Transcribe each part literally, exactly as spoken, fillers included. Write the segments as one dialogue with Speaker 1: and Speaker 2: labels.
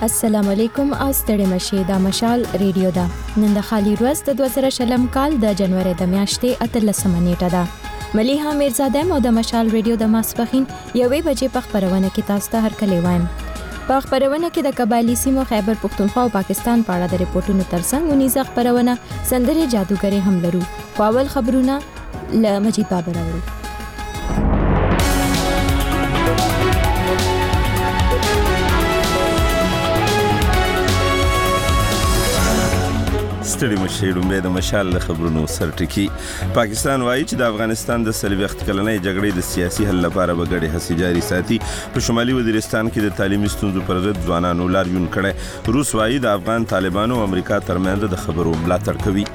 Speaker 1: السلام علیکم او ستړي مشه دا مشال ریډیو دا نن د خالي ورځ د دوه زره شلم کال د جنوري د میاشتې اتلسمه نیټه ده مليحه میرزاده مو د مشال ریډیو د ماسپخین یوې بجې په خبرونه کې تاسو ته هرکلی وایم په خبرونه کې د قبایلی سیمو خیبر پختونخوا او پاکستان په اړه د ریپورتونو ترڅنګ ونیزه خبرونه سندري جادوګری هم لرو خو اول خبرونه ل مجید بابر اورو
Speaker 2: ستړي مشه لومړی د مشال له خبرونو سرټکی پاکستان وایي چې د افغانستان د څلوېښت کلنۍ جګړې د سیاسي حل لپاره به ګډې هڅې جاري ساتي په شمالي وزیرستان کې د تعلیمي ستونزو پر ضد ځوانانو لاریون کړی روس وایي د افغان طالبانو او امریکا ترمنځ د خبرو ملاتړ کوي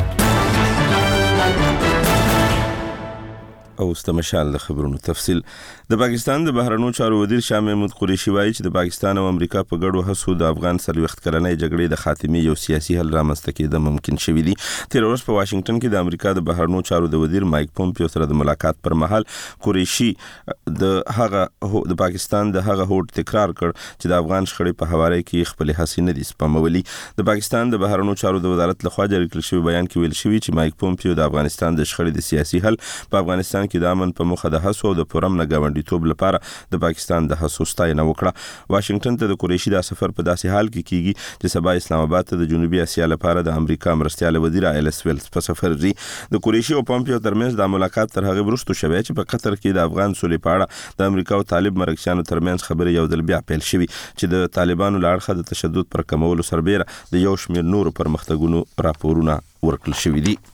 Speaker 2: او ست مشال د خبرونو تفصیل د پاکستان د بهرنیو چارو وزیر شاه محمود قریشي وایي چې د پاکستان او امریکا په ګډو هڅو د افغان څلوېښت کلنۍ جګړې د خاتمې یو سیاسي حل رامنځته کېدل ممکن شوی دی تیر ورځ په واشنگټن کې د امریکا د بهرنیو چارو د وزیر مایک پومپیو سره د ملاقات پر مهال قریشي د هغه د پاکستان د هغه هوډ تکرار کړ چې د افغان شخړې په حواله کې خپل هڅې نه دي سپمولي د پاکستان د بهرنیو چارو د وزارت لخوا جاری کړل شوی بیان کې ویل شوی چې مایک پومپیو د افغانستان د شخړې د سیاسي حل په افغانستان کې د امن په مخه د هڅو د پرم نه غونډیتوب لپاره د پاکستان د هڅو ستاینه وکړه واشنگټن ته د قریشي د سفر په داسې حال کې کیږي چې سبا اسلام آباد ته د جنوبي اسیا لپاره د امریکا مرستيال وزیر ایلس ویلز په سفر دی د قریشي او پومپیو ترمنځ د ملاقات تر هغه وروسته شوه چې په قطر کې د افغان سولې په اړه د امریکا او طالب مرکزیانو ترمنځ خبرې یو ځل بیا پیل شوې چې د طالبانو لاړخه د تشدد پر کمولو سربېره د یو شمېر نور پرمختګونو راپورونه ورکړل شوې دي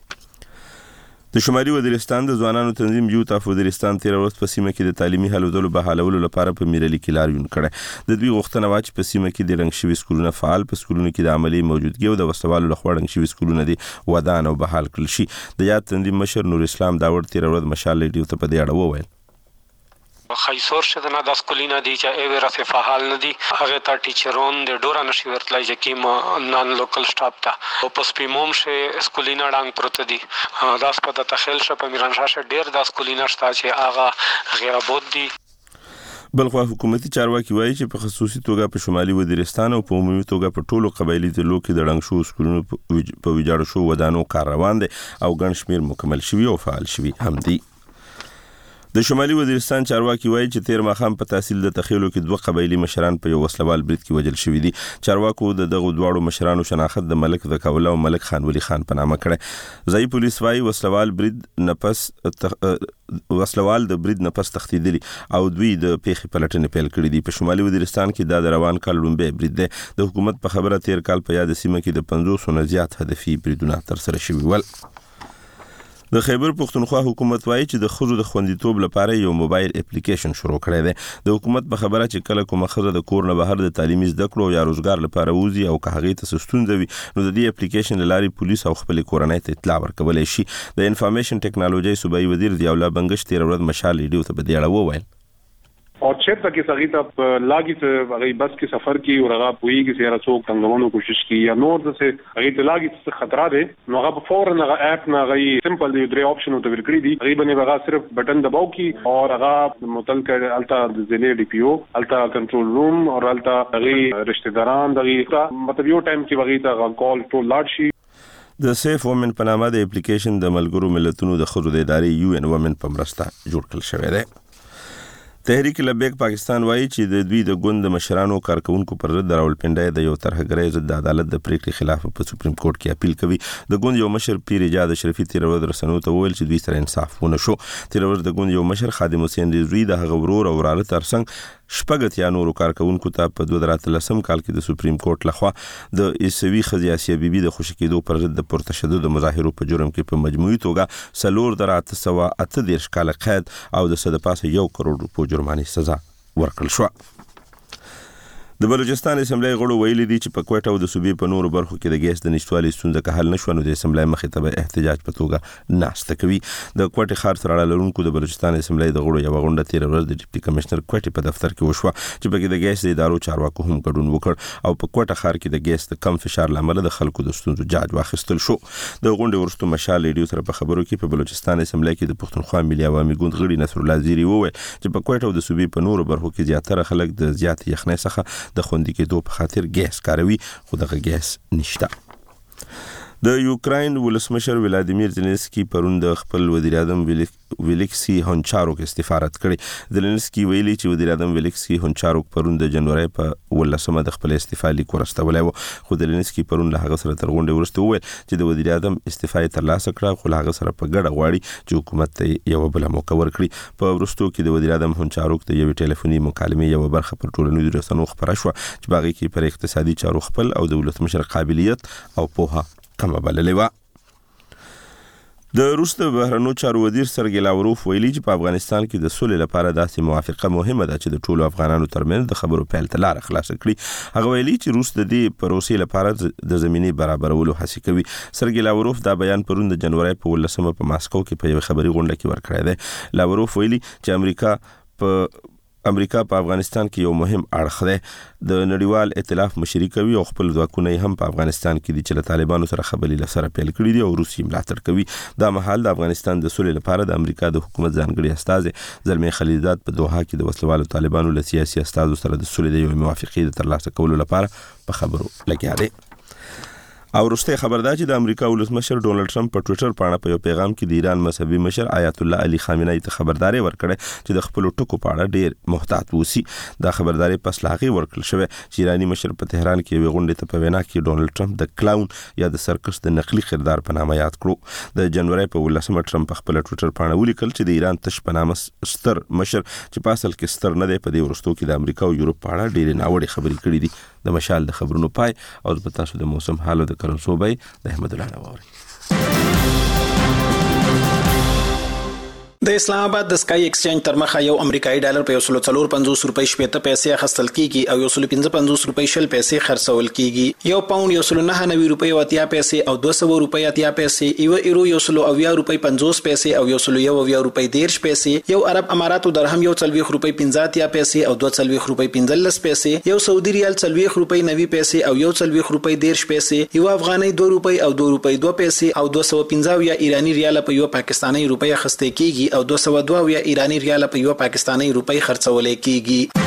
Speaker 2: د شمالي وزیرستان د ځوانانو تنظیم یوت اف وزیرستان تیر ورځ په سیمه کې د تعلیمي حلولو بحالولو لپاره په میرلي کې لاریون کړی د دوی غوښتنه وا چې په سیمه کې د رنګ شوي سکولونه فعال په سکولونو کې د عملی موجودګي او د وسوالو لخوا رنګ شوي سکولونه دي ودان او بحال کړل شي د یاد تنظیم مشر نور اسلام داوود تیر ورځ مشال ریډیو ته په دې اړه وویل
Speaker 3: خیسور شد نه د سکولینا دی چې ایوره څه فعال نه دي هغه ته ټیچرون د ډورا نشي ورتلای چې کیم نان لوکل سټاف ته او پس پیموم شه سکولینا ډنګ پروت دي دا سپه تخیل شه په میرانشاه شه ډیر د سکولینا شته چې هغه غیابود دي
Speaker 2: بلخو حکومتي چارواکي وایي چې په خصوصي توګه په شمالي وزیرستان او په عمومي توګه په ټولو قبایلی ضلعو کې د رنګ شو سکولونو په ویجاړ شو ودانو کار روان دي او ګڼ شمیر مکمل شوی او فعال شوی هم دي د شمالي وزیرستان چارواکي وایي چې تیر ماخام په تحصیل د تخیلو کې دوه قبایلی مشران په یو وسلوال برید کې وژل شوی دي چارواکو د دغه دواړو مشرانو شناخت د ملک ذکاوله او ملک خان ولی خان په نامه کړه ځای پولیس وایي وسلوال برید نفس تخ... وسلوال د برید نفس تختیدلی او دوی د پیخي پلټنې پیل کړې دي په شمالي وزیرستان کې د روان کال لومبه برید ده د حکومت په خبره تیر کال په یاد سیمه کې د پنځوس نه زیات هدفي بریدونه تر سره شوي ول د خیبر پختونخوا حکومت وایي چې د خزو د خوندیتوب لپاره یو موبایل اپلیکیشن شروع کړی دی د حکومت په خبره چې کله کومه خزه د کور نه بهر د تعلیمي زده کړو یا روزګار لپاره وځي او که هغې ته ستونزه وي نو د دې اپلیکیشن له لارې پولیس او خپلې کورنۍ ته اطلاع ورکولی شي د انفارمیشن ټیکنالوژي صوبایي وزیر ضیاء الله بنګش تېره ورځ مشال ریډیو ته په دې اړه وویل
Speaker 4: اور چیرته کې سغیته په لاګي ته هغه بس کې سفر کی او هغه پویږي چې هغه څوک څنګهونو کوشش کی یا نور څه هغه ته لاګي څه خطر ده نو هغه فورن هغه اپ نه هغه سمپل دی درې آپشن او ورکړي دي غریبا نه هغه صرف بٹن دباو کی اور هغه متعلق التا ضلع ډي پی او التا کنټرول روم اور التا هغه رشتہ داران دغه مطلب یو ټایم کې هغه ته کال ټول لاړ شي
Speaker 2: د سیف وومن په نامه د اپلیکیشن د ملګرو ملتونو د خزو د ادارې یو ان وومن په مرسته جوړ کړل شوی دی تحریک لبیک پاکستان وایي چې د دوی د ګوند مشرانو کارکونکو پر ضد راولپنډای د یو طرحګرۍ ضد د عدالت د پریکړې خلاف په سپریم کورټ کې اپیل کوي د ګوند یو مشر پیر ایجاد شریفي تیر ورځ رسنیو ته وویل چې دوی سره انصاف ونه شو تیر ورځ د ګوند یو مشر خادم حسین رضوی د هغه ورور او وراره ترڅنګ شپږ یا نورو کارکونکو ته په دوه زره اتلسم کال کې د سپریم کورټ لخوا د عیسوي ښځې آسیه بیبي د خوشي کېدو پر ضد د پرتشدد مظاهرو په جرم کې په مجموعي توګه څلور زره اته سوه اته دېرش کاله قید او د څه د پاسه یو کروڑ روپو جرمانې سزا ورکړل شوه د بلوچستان اسمبلی غړو ویلي دي چې په کوټه او د صوبې په نورو برخو کې د ګیس د نشټوالي ستونزه که حل نشو نو د اسمبلی مخې ته به احتجاج په توګه ناسته کوي د کوټې ښار سره اړه لرونکو د بلوچستان اسمبلی د غړو یوه غونډه تېره ورځ د ډیپټي کمشنر کوټې په دفتر کې وشوه چې پکې د ګیس د ادارو چارواکو هم ګډون وکړ او په کوټه ښار کې د ګیس د کم فشار له امله د خلکو د ستونزو جاج واخیستل شو د غونډې وروسته مشال ریډیو سره په خبرو کې په بلوچستان اسمبلی کې د پښتونخوا ملي عوامي ګوند غړي نصر الله زیری وویل چې په کوټه او د صوبې په نورو برخو کې زیاتره خلک د زیات یخنۍ څخه د خوندي کېدو په خاطر ګیس کاروي، خو دغه ګیس نشته. د یوکراین ولسمشر ولادیمیر زيلنسکي پرون د خپل وزیر اعظم ویلیکسی هونچاروک استعفا رد کړي. زيلنسکي ویلي چې وزیر اعظم ویلیکسی هونچاروک پرون د جنوري په ولسمه د خپل استعفا لیک ورستولی و، خو زيلنسکي پرون له هغه سره تر غونډې وروسته وویل چې د وزیر اعظم استعفا یې ترلاسه کړه، خو له هغه سره په ګډه غواړي چې حکومت ته یو بل موقع ورکړي. په وروستو کې د وزیر اعظم هونچاروک د یوې ټلیفوني مکالمې یو برخه پر ټولنیزو رسنیو خپره شوه چې باغې کې پر اقتصادي چارو خپل او د ولسمشر قابلیت او پوهه کمه بللې وه. د روس د بهرنیو چارو وزیر سرګی لاوروف ویلي چې په افغانستان کې د سولې لپاره داسې موافقه مهمه ده چې د ټولو افغانانو ترمنځ د خبرو پیل ته لار خلاصه کړي. هغه ویلي چې روس د دې پروسې لپاره د زمینې برابرولو هڅې کوي. سرګی لاوروف دا بیان پرون د جنوري په ولسمه په ماسکو کې په یو خبري غونډه کې ورکړی دی. لاوروف ویلي چې امریکا په امریکا په افغانستان کې یو مهم اړخ دی، د نړیوال ائتلاف مشري کوي او خپل ځواکونه هم په افغانستان کې دي چې له طالبانو سره خبرې لسره پیل کړي دي او روسي ملاتړ کوي. دا مهال د افغانستان د سولې لپاره د امریکا د حکومت ځانګړي استازي زلمی خلیلزاد په دوحه کې د وسلوالو طالبانو له سیاسي استازو سره د سولې د یو موافقې د ترلاسه کولو لپاره په خبرو لګیا دي. او وروسته خبر ده چې د امریکا ولسمشر ډونالد ټرمپ په ټوئیټر باندې په یو پیغام کې د ایران مذهبي مشر آیت الله علي خامنه‌ای ته خبرداري ورکړه چې د خپل ټکو په اړه ډیر محتاط اوسي. دا خبرداري پس لاغي ورکړل شوې چې ایرانی مشر په تهران کې یو غونډه ته په وینا کې ډونالد ټرمپ د کلاون یا د سرکس د نقلي خریدار په نامه یاد کړو. د جنوري په ولسمه ټرمپ خپل ټوئیټر باندې ولیکل چې د ایران تش په نامه ستر مشر چې په اصل کې ستر نه دی، په دې ورستو کې د امریکا او یورپ په اړه ډیر ناوړه خبرې کړې دي. د مشال د خبرونو پای او د تاسو د موسم حال او د کرنسوبای د احمد الله نووري.
Speaker 5: د اسلام آباد د سکای ایکسچینج تر مخه یو امریکایي ډالر په یو سل څلور پنځوس روپۍ شپېته پیسې اخیستل کیږي او یو سل پنځه پنځوس روپۍ شل پیسې خرڅول کیږي. یو پاوند یو سل نه نوي روپۍ او اتیا پیسې او دوه سوه روپۍ اتیا پیسې، یو ایرو یو سل اویا روپۍ پنځوس پیسې او یو سل یو اویا روپۍ دیرش پیسې، یو عرب اماراتو درهم یو څلوېښت روپۍ پنځه اتیا پیسې او دوه څلوېښت روپۍ پنځلس پیسې، یو سعودي ریال څلوېښت روپۍ نوي پیسې او یو څلوېښت روپۍ دیرش پیسې، یو افغانۍ دوه روپۍ او دوه روپۍ دوه پیسې او دوه سوه پنځه اویا ایرانی ریال په یو پاکستاني روپۍ اخیستل کیږي او دوه سوه دوه یا ایرانی ریال په یو پاکستاني روپۍ خرڅول کیږي.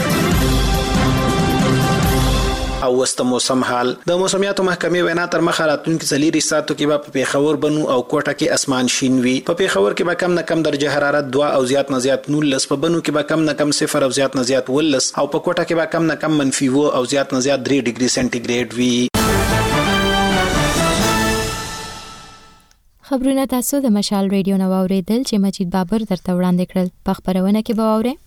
Speaker 5: او وست موسم حال د موسمیاتو محکمې وینا تر مخه راتلونکي څلور ساعتو کې په پیښور بنو او کوټه کې اسمان شین وي. په پیښور کې به کم نه کم درجه حرارت دوه او زیات نه زیات نولس، په بنو کې به کم نه کم صفر او زیات نه زیات ولس او په کوټه کې به کم نه کم منفي و او زیات نه زیات درې ډیګري سنټیګریډ وي.
Speaker 1: خبرونه تاسو د مشال ریډیو نو اوریدل چې مجید بابر درته وړاندې کړل. په خبرونه کې به اورئ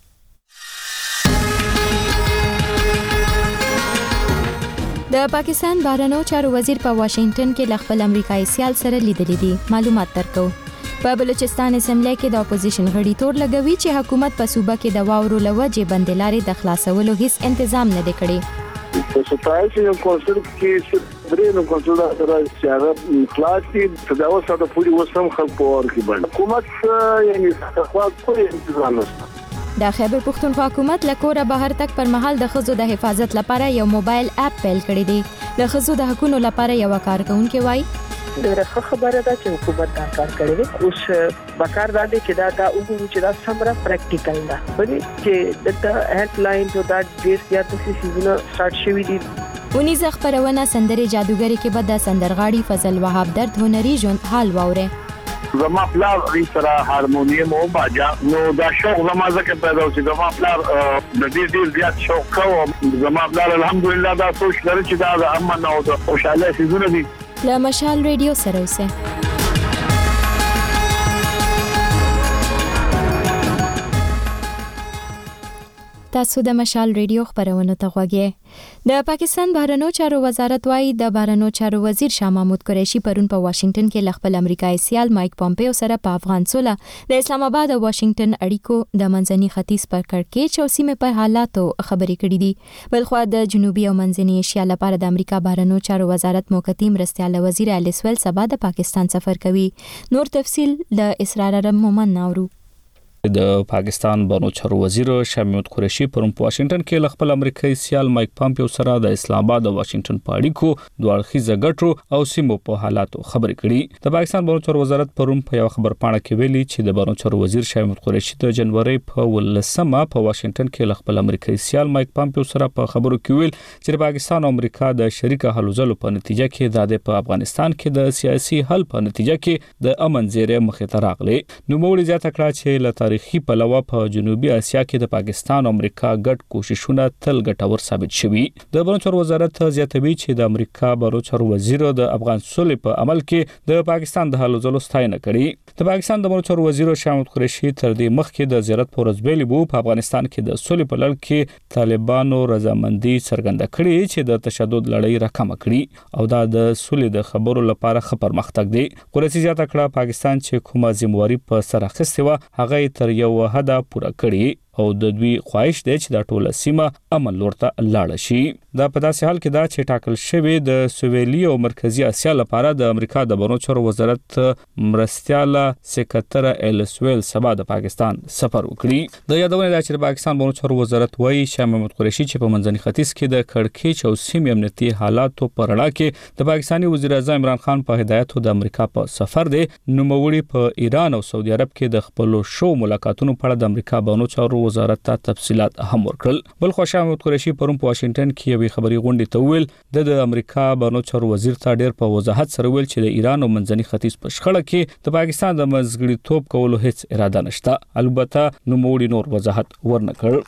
Speaker 1: د پاکستان بهرنیو چارو وزیر په واشنگټن کې ل خپل امریکایي سیال سره لیدلې دي. معلومات درکو. په بلوچستان اسمبلی کې د اپوزیشن غړي تور لګوي چې حکومت په صوبه کې د واورو لوجې بندلارې د خلاصولو هیڅ تنظیم نه دی کړی.
Speaker 6: په ستایي یو کونسل کې درې نو کونسل سره چې کلاسي تداوس سره پوری وسم خلک په اور کې باندې حکومت یعنی خپل کوئی تنظیم نشته.
Speaker 1: د خیبر پختونخوا حکومت له کوره بهر تک پر مهال د خزو د حفاظت لپاره یو موبایل اپ پیل کړی دی. د خزو د حقوقو لپاره یو کارکونکو وایي
Speaker 7: ډیره خبره ده چې حکومت دا کار کړی دی. اوس بکار دا دی چې دا دا وګورو چې دا سمره پریکټیکل ده، پدې چې د هیلپ لاین ته دا ډیر زیات سیزونه سٹارټ شوی دي.
Speaker 1: ونیز خبرونه سندري جادوګری کې به د سندرغاړي فضل وهاب درد هنري ژوند حال واوره.
Speaker 6: زما پلار ری سره هارمونیم او باجا نو دا شوق زما زکه پیدا وسی. زما پلار د دې ډیر زیات شوق کوم. زما پلار الحمدلله دا سوچ لري چې دا د امن او د خوشاله سيزونه دي.
Speaker 1: له مشال ریډیو سره اوسه. تاسو د مشال ریډیو خبرونه ته غوږی. د پاکستان بهرنیو چارو وزارت وايي د بهرنیو چارو وزیر شاه محمود قریشي پرون په واشنگټن کې ل خپل امریکایي سیال مایک پامپیو سره په افغان سوله د اسلام آباد او واشنگټن اړیکو د منځني ختیځ پر کړکېچ او سیمه پر حالاتو خبرې کړې دي. بلخو د جنوبي او منځني ایشیا لپاره د امریکا بهرنیو چارو وزارت موقتی مرستیال وزیر الیسویل سبا د پاکستان سفر کوي. نور تفصیل ل اسرار مومن ناورو.
Speaker 8: د پاکستان بانو چارو وزیر شاه محمود قریشي پرون په واشنگټن کې خپل امریکایي سیال مایک پامپیو سره د اسلام آباد او واشنگټن په اړیکو دوه اړخیزه ګټو او سیمو په حالاتو خبرې کړې. د پاکستان بانو چارو وزارت پرون په یو خبر پاڼه کې ویلي چې د بانو چارو وزیر شاه محمود قریشي د جنوري په ولسمه په واشنگټن کې خپل امریکایي سیال مایک پامپیو سره په خبرو کې ویل چې د پاکستان او امریکا د شریکه هلو ځلو په نتیجه کې د افغانستان کې د سیاسي حل په نتیجه کې د امن زیری مخې ته راغلی. نو موږ زیاته کړه چې له تاریخي پلوه په جنوبي اسیا کې د پاکستان او امریکا ګډ کوششونه تل ګټور ثابت شوي. د بانو چارو وزارت زیاتوي چې د امریکا بانو چارو وزیر د افغان صلح په عمل کې د پاکستان د هلو ځلو ستاینه کړې. د پاکستان د بانو چارو وزیر شاه محمود قریشي تر دې مخکې د زیارت پر ورځ ویلي وو په افغانستان کې د صلح په لړ کې طالبانو رضامندي څرګنده کړې چې د تشدد لړۍ راکمه کړي او دا د صلح د خبرو لپاره ښه پرمختګ دی. قریشي زیاته کړه پاکستان چې کومه ذمہواری په سر اخیستې وه هغه تر یو حده پوره کړي او د دوی خواهش دی چې د ټوله سیمه امن لور ته لاړ شي. دا په داسې حال کې دا چې ټاکل شوی د سویلي او مرکزی اسیا لپاره د امریکا د بانو چارو وزارت مرستیاله سکرټر ایلسویل سبا د پاکستان سفر وکړي. د یادونه ده چې د پاکستان بانو چارو وزارت وايي شاه محمود قریشي چې په منځني ختیځ کې د کړکېچ او سیمې امنیتي حالاتو پر اړه کې د پاکستاني وزیر اعظم عمران خان په هدایت د امریکا په سفر دی. نو موړي په ایران او سعودي عرب کې د خپل شو ملاقاتونو په اړه د امریکا بانو چارو وزارت ته تفصيلات هم ورکړل. بل خو شاه محمود قریشي پرون په واشنگټن کې یوې خبري غونډې ته ویل د امریکا بانو چارو وزیر ته ډېر په وضاحت سره ویل چې د ایران او منځني ختیځ په شخړه کې د پاکستان د مزګړی توپ کولو هیڅ اراده نشته. البته نو موړي نور وضاحت ورنکړ.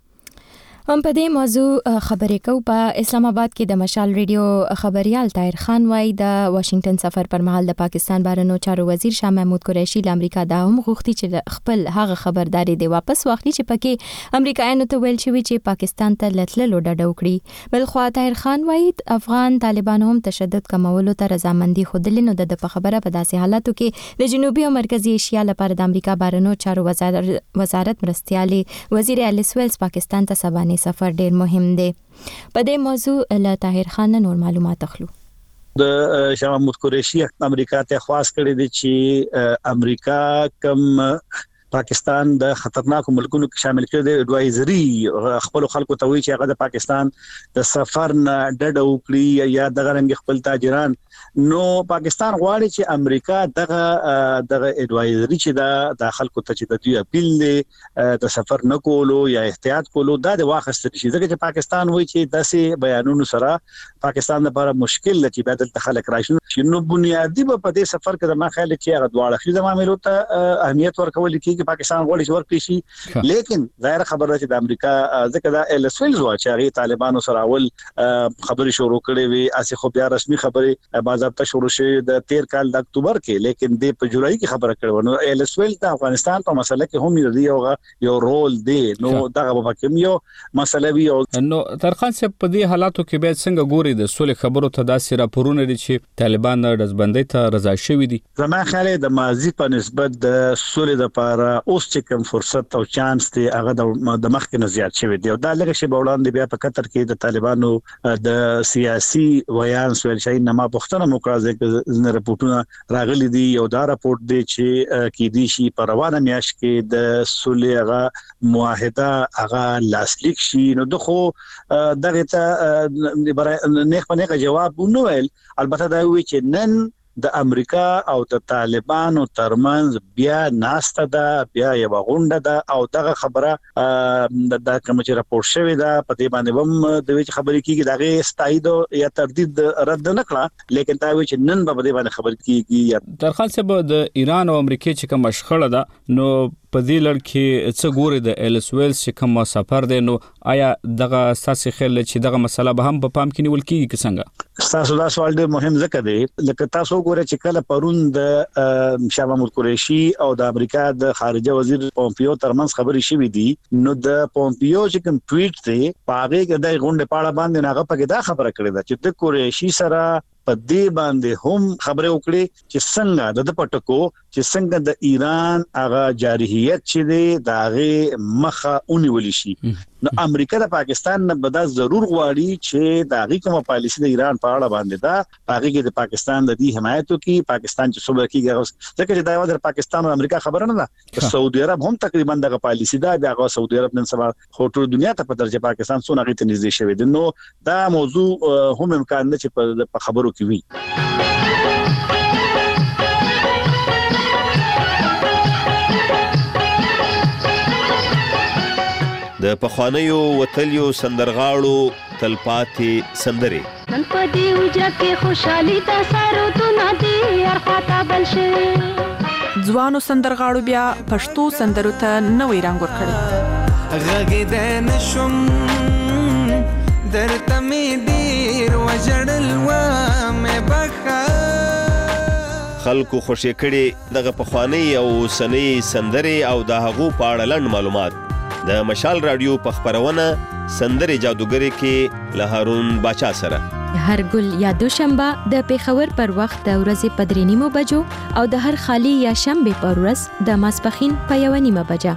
Speaker 1: هم په دې موضوع خبرې کوو. په اسلام آباد کې د مشال ریډیو خبريال طاهر خان وايي د واشنگټن سفر پر مهال د پاکستان بهرنیو چارو وزیر شاه محمود قریشي له امریکا دا هم غوښتي چې خپل هغه خبرداري دی واپس واخلي چې پکې امریکایانو ته ویل شوی چې پاکستان ته لټلو ډډه وکړي. بل خو طاهر خان وايي افغان طالبانو هم تشدد کمولو ته رضامندي خوده نو د په خبره په داسې حالاتو کې د جنوبي او مرکزی ایشیا لپاره د امریکا بهرنیو چارو وزارت مرستیالي وزیر ایلسویل پاکستان ته سبا سفر ډیر مهم دی. په دې موضوع له طاهر خان نور معلومات اخلو.
Speaker 6: د شاه محمود قریشي امریکا ته خواست کړی دی چې امریکا کم پاکستان د خطرناکو ملکونو کې شامل کړي د اډوایزري خپل خلکو ته وی چې هغه د پاکستان د سفر نه ډډه وکړي یا د غرنګ خپل تاجران. نو پاکستان غواړي چې امریکا دغه دغه اډوایزري چې د داخل کو ته چې د دوی اپیل دی د سفر نه کولو یا احتیاط کولو دا د واخستل شي. ځکه چې پاکستان وایي چې داسې بیانونو سره پاکستان لپاره مشکل لچې بدل تخلق راشي. نو بنیادی په دې سفر کې د ما خیال چې هغه دواړه خې د معاملو ته اهمیت ورکول کیږي پاکستان غواړي چې ورکړي شي. لیکن ظاهر خبره چې د امریکا ځکه د ایلسویل وا چې هغه طالبانو سره اول خبري شروع کړې وي اسې خو بیا رسمي خبري باضابطه شروع شوه د تیر کال د اکتوبر کې لیکن د په جولای کې خبره کړو. نو ایلسویل د افغانستان په مسله کې هم دی یو یو رول دی. نو دغه په کوم یو مسله وی او
Speaker 8: نو ترخان صاحب په دې حالاتو کې به څنګه ګوري د صلح خبرو ته داسې راپورونه دي چې طالبان د رزبندۍ ته رضا شوي دي.
Speaker 6: زما خیال د ماضي په نسبت د صلح لپاره اوس چې کوم فرصت او چانس دی هغه د مخکې نه زیات شوی دی. دا لږ شی په وړاندې بیا په قطر کې د طالبانو د سیاسي ویان سویل شي نه ما پښتنه موکرازه کې رپورټونه راغلي دي. یو دا رپورټ دی چې کې دي شي په روانه میاشت کې د صلح هغه معاهده هغه لاسلیک شي. نو دغه دغه ته نه په نه جواب نو ویل. البته دا وی چې نن د امریکا او د طالبانو ترمنځ بیا ناسته ده بیا یو غونډه ده او دغه خبره د کوم چې راپور شوی ده په دې باندې هم د وی خبرې کیږي دغه استایید یا تردید رد نه کړه. لیکن دا وی چې نن په دې باندې خبرې کیږي.
Speaker 8: ترخان صاحب د ایران او امریکا چې کوم مشخړه ده نو په دې لړ کې څه ګوري د ایلسویل چې کوم سفر دی نو آیا دغه اساسي خل چې دغه مسله به هم په پام کې نیول کیږي څنګه؟
Speaker 6: تاسو دا سوال ډېر مهم ځکه دی لکه تاسو ګورئ چې کله پرون د شاه محمود قریشي او د امریکا د خارجه وزیر پومپیو ترمنځ خبرې شوې دي نو د پومپیو چې کوم ټویټ دی پاغه کې د غونډه پاړه باندې هغه پکې دا خبره کړې ده چې د قریشي سره
Speaker 9: په دې باندې هم خبره وکړي چې څنګه د پټکو چې څنګه د ایران هغه جارحیت چې دی دا غي مخه اونولې شي. نو امریکا د پاکستان نه بدا ضرور غواړي چې دا غي کومه پالیسی د ایران په اړه باندې دا هغه کې د پاکستان د دې حمایت کوي. پاکستان چې صبر کیږي ځکه چې دا یو د پاکستان او امریکا خبره نه ده. سعودي عرب هم تقریبا دغه پالیسی دا د سعودي عرب نن سبا ټول دنیا ته په درجه پاکستان څونه غي ته نږدې شوی دی. نو دا موضوع هم امکان نه چې په خبرو کې وي.
Speaker 10: د پخوانیو وتلیو سندرغاړو تلپاتې سندرې
Speaker 11: نن په دې وجه کې خوشحالي دا سارو تو نه دی ارخاته بل شي.
Speaker 12: ځوانو سندرغاړو بیا پښتو سندرو ته نوې رنګ ورکړي.
Speaker 13: غږ د نشم درته مې ډېر وژړل و مې بخښه.
Speaker 10: خلکو خوشې کړي دغه پخوانۍ او اوسنۍ سندرې او د هغو په اړه لنډ معلومات د مشال رادیو په خبرونه سندرې جادوګری کې له هارون باچا سره.
Speaker 1: هر ګل یا دوشنبه د پیښور پر وخت د ورځې په درې نیمو بجو او د هر خالی یا شنبه پر ورځ د ماسپښین په یو نیمه بجه.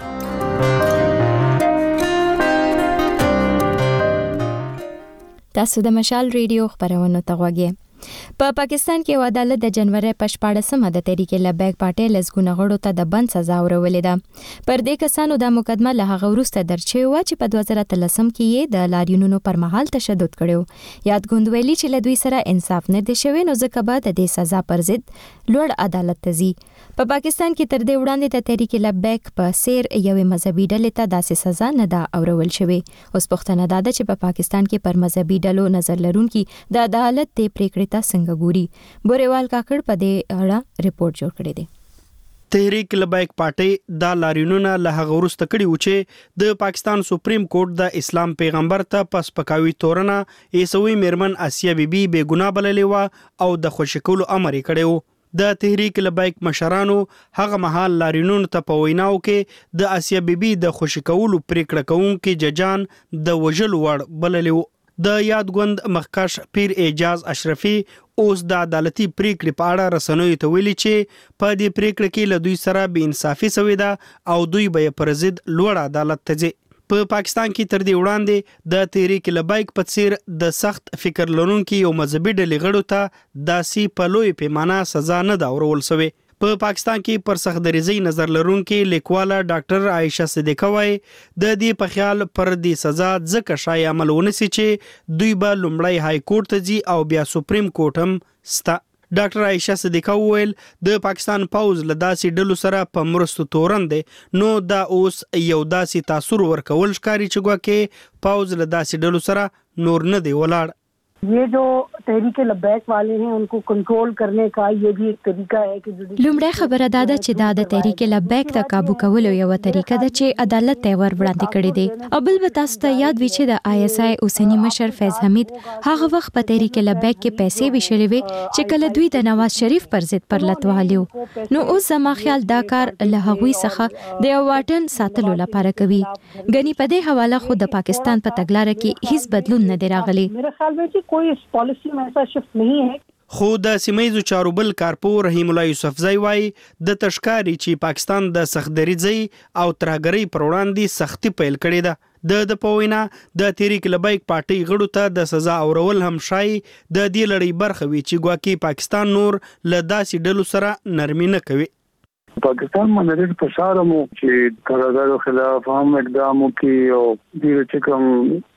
Speaker 1: تاسو د مشال ریډیو خبرونه ته غوږی. په پاکستان کې یو عدالت د جنوري په شپاړسمه د تحریک لبیک پارټي لزګونه غړو ته د بند سزا ورولې ده. پر دې کسانو د مقدمه له هغه وروسته درج شوی و چې په دوه زره اتلسم کې یې د لاریونونو پر مهال تشدد کړو. یاد غوندویلی چې له دوی سره انصاف نه دی شوی نو ځکه به د دې سزا پر ضد لوړ عدالت ته ځي. په پاکستان کې تر دې وړاندې د تحریک لبیک په سیر یوې مذهبي ډلې ته داسې سزا نه ده اورول شوې. اوس پوښتنه ده چې په پاکستان کې پر مذهبي ډلو نظر لرونکي د عدالت د پریکړې ته څنګه ګوري. بوريوال کاکړ په دې اړه ریپورت جوړ کړی دی.
Speaker 14: تحریک لبیک پارټي دا لاریونونه له هغه وروسته کړي و چې د پاکستان سپریم کورټ د اسلام پیغمبر ته پس پکاوي تورنه ایسوي میرمن آسیا بیبي بے ګناه بللې و او د خوشکولو امر یې کړی و. د تحریک لبیک مشرانو هغه مهال لاریونونو ته په ویناو کې د آسیا بیبي د خوشکولو پریکړه کوونکي ججان د وژلو وړ بللې و. د یادګوند مخکش پیر اعجاز اشرفي اوس د عدالتي پریکړې په اړه رسنیو ته ویلي چې په دې پریکړه کې له دوی سره بې انصافي شوې ده او دوی به پر ضد لوړ عدالت ته ځي. په پاکستان کې تر دې وړاندې د تحریک لبیک په څیر د سخت فکر لرونکي یو مذهبي ډلې غړو ته داسې په لوی پیمانه سزا نه ده ورول شوې. په پاکستان کې پر سخت دریزي نظر لرونکي لیکواله ډاکټر عائشه صدیقه وایي د دې په خیال پر دې سزا ځکه شای عمل ونسي چې دوی به لومړی های کورټ ته ځي او بیا سپریم کورټ هم ستا. ډاکټر عائشه صدیقه وویل د پاکستان پوز له داسې ډلو سره په مرستو تورن دی نو دا اوس یو داسې تاثیر ورکول ښکاري چې ګواکې پوز له داسې ډلو سره نور نه دی ولاړ.
Speaker 15: ये जो तहरीक लबैक वाले हैं उनको कंट्रोल करने का ये भी एक तरीका है कि
Speaker 1: لومړی خبره دا ده چې دا د تحریک لبیک ته काबू کولو یو طریقه ده چې عدالت ته ور وړاندې کړی دی. او بل به تاسو ته یاد وي چې د آی اس آی اوسنی مشر فیض حمید هغه وخت په تحریک لبیک کې پیسې وشلې وي چې کله دوی د نواز شریف پر ضد پر لټوالیو. نو اوس زما خیال دا کار له هغوی څخه د یو واټن ساتلو لپاره کوي. غني په دې حواله خو د پاکستان په تګلارې کې هیڅ بدلون نه دی راغلی.
Speaker 15: मेरे ख्याल में कोई इस पॉलिसी में ऐसा शिफ्ट नहीं है.
Speaker 14: خو د سیمایي چارو بل کارپور رحیم الله یوسفزئی وای د تشکاری چې پاکستان د سختدریزي او ترهګری پر وړاندې سختي پیل کړې ده. د د پوینا د تحریک لبیک پارټي غړو ته د سزا اورول هم شای د دې لړۍ برخه وی چې ګواکې پاکستان نور له داسې ډلو سره نرمي نه کوي.
Speaker 6: پاکستان باندې فشار مو چې قراردادو خلاف هم اقدام وکړي او د چکم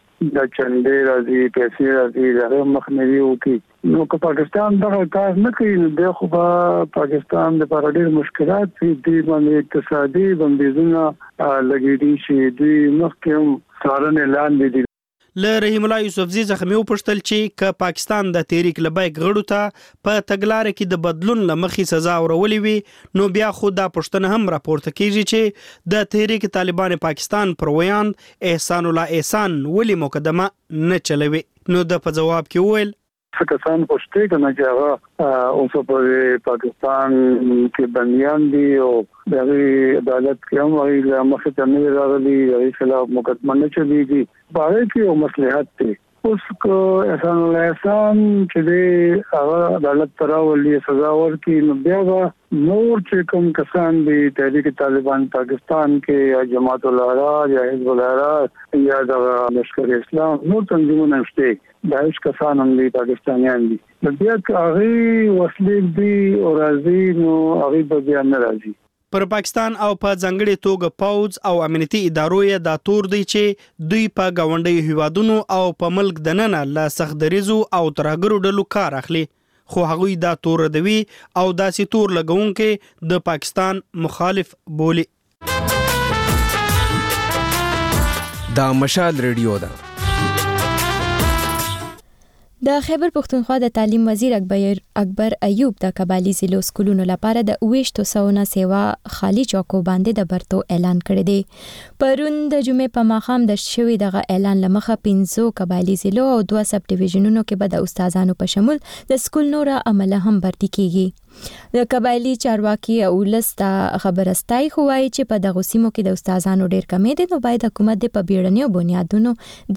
Speaker 6: د چندې راځي پیسې راځي دغه مخنیوي وکړي. نو که پاکستان دغه کار نه کوي د خو پاکستان د لپاره ډېر مشکلات دي باندې اقتصادي بندیزونه لګېدي چې دوی مخکې هم څارنې لاندې دي.
Speaker 14: له رحیم الله یوسفزئی څخه مې وپوښتل چې که پاکستان د تحریک لبیک غړو ته په تګلارې کې د بدلون له مخې سزا ورولې وي نو بیا خو دا پوښتنه هم راپورته کیږي چې د تحریک طالبان پاکستان پر ویاند احسان الله احسان ولې مقدمه نه چلوي. نو د په جواب کې وویل
Speaker 6: کسان پوښتنه کوي چې هغه اوس په پاکستان کې بنديان دي او د عدالت کې هم وایي مخه ته نه راغلي د خلاف مقدمه نه چلیږي. باید کې یو مصلحت دی اوس کو احسان الله احسان چې د هغه عدالت تراولي سزا ورکړي نو بیا نور چې کوم کسان دي تحریک طالبان پاکستان کې یا جماعت الاحرار یا حزب الاحرار یا د لشکر اسلام نور تنظیمونه شته دا هیڅ کسان هم دي پاکستانیان دي بیا هغه وسلې دي او راځي نو هغه بیا نه راځي
Speaker 14: پر پاکستان او په ځنګړې توګه پوز او امنیتي ادارو یې دا تور دی چې دوی په گاونډي هیوادونو او په ملک دننه لا سختدریزو او ترهګرو ډلو کار اخلي خو هغوی دا تور ردوي او داسې تور لګونکي د پاکستان مخالف بولي.
Speaker 16: دا مشال ریډیو ده.
Speaker 1: د خیبر پختونخوا د تعلیم وزیر اکبر اکبر ایوب د قبایلی ضلعو سکولونو لپاره د اوویشتو سوونه سیوا خالی چوکو باندې د برتو اعلان کړی دی. پرون د جمعې په ماښام د شوی دغه اعلان لمخه پنځو قبایلی ضلعو او دوه سب ډیویژنونو کې به د استادانو په شمول د سکول نوره عمله هم برتي کیږي. د قبایلی چارواکي او لستا خبرستای خو وايي چې په دغه سیمو کې د استادانو ډیر کمې دي نو باید حکومت د په بیړنیو بنیادونو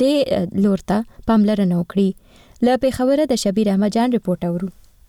Speaker 1: د لورته پاملرنه وکړي. له پیښوره د شبیر احمد جان رپورټ اورو.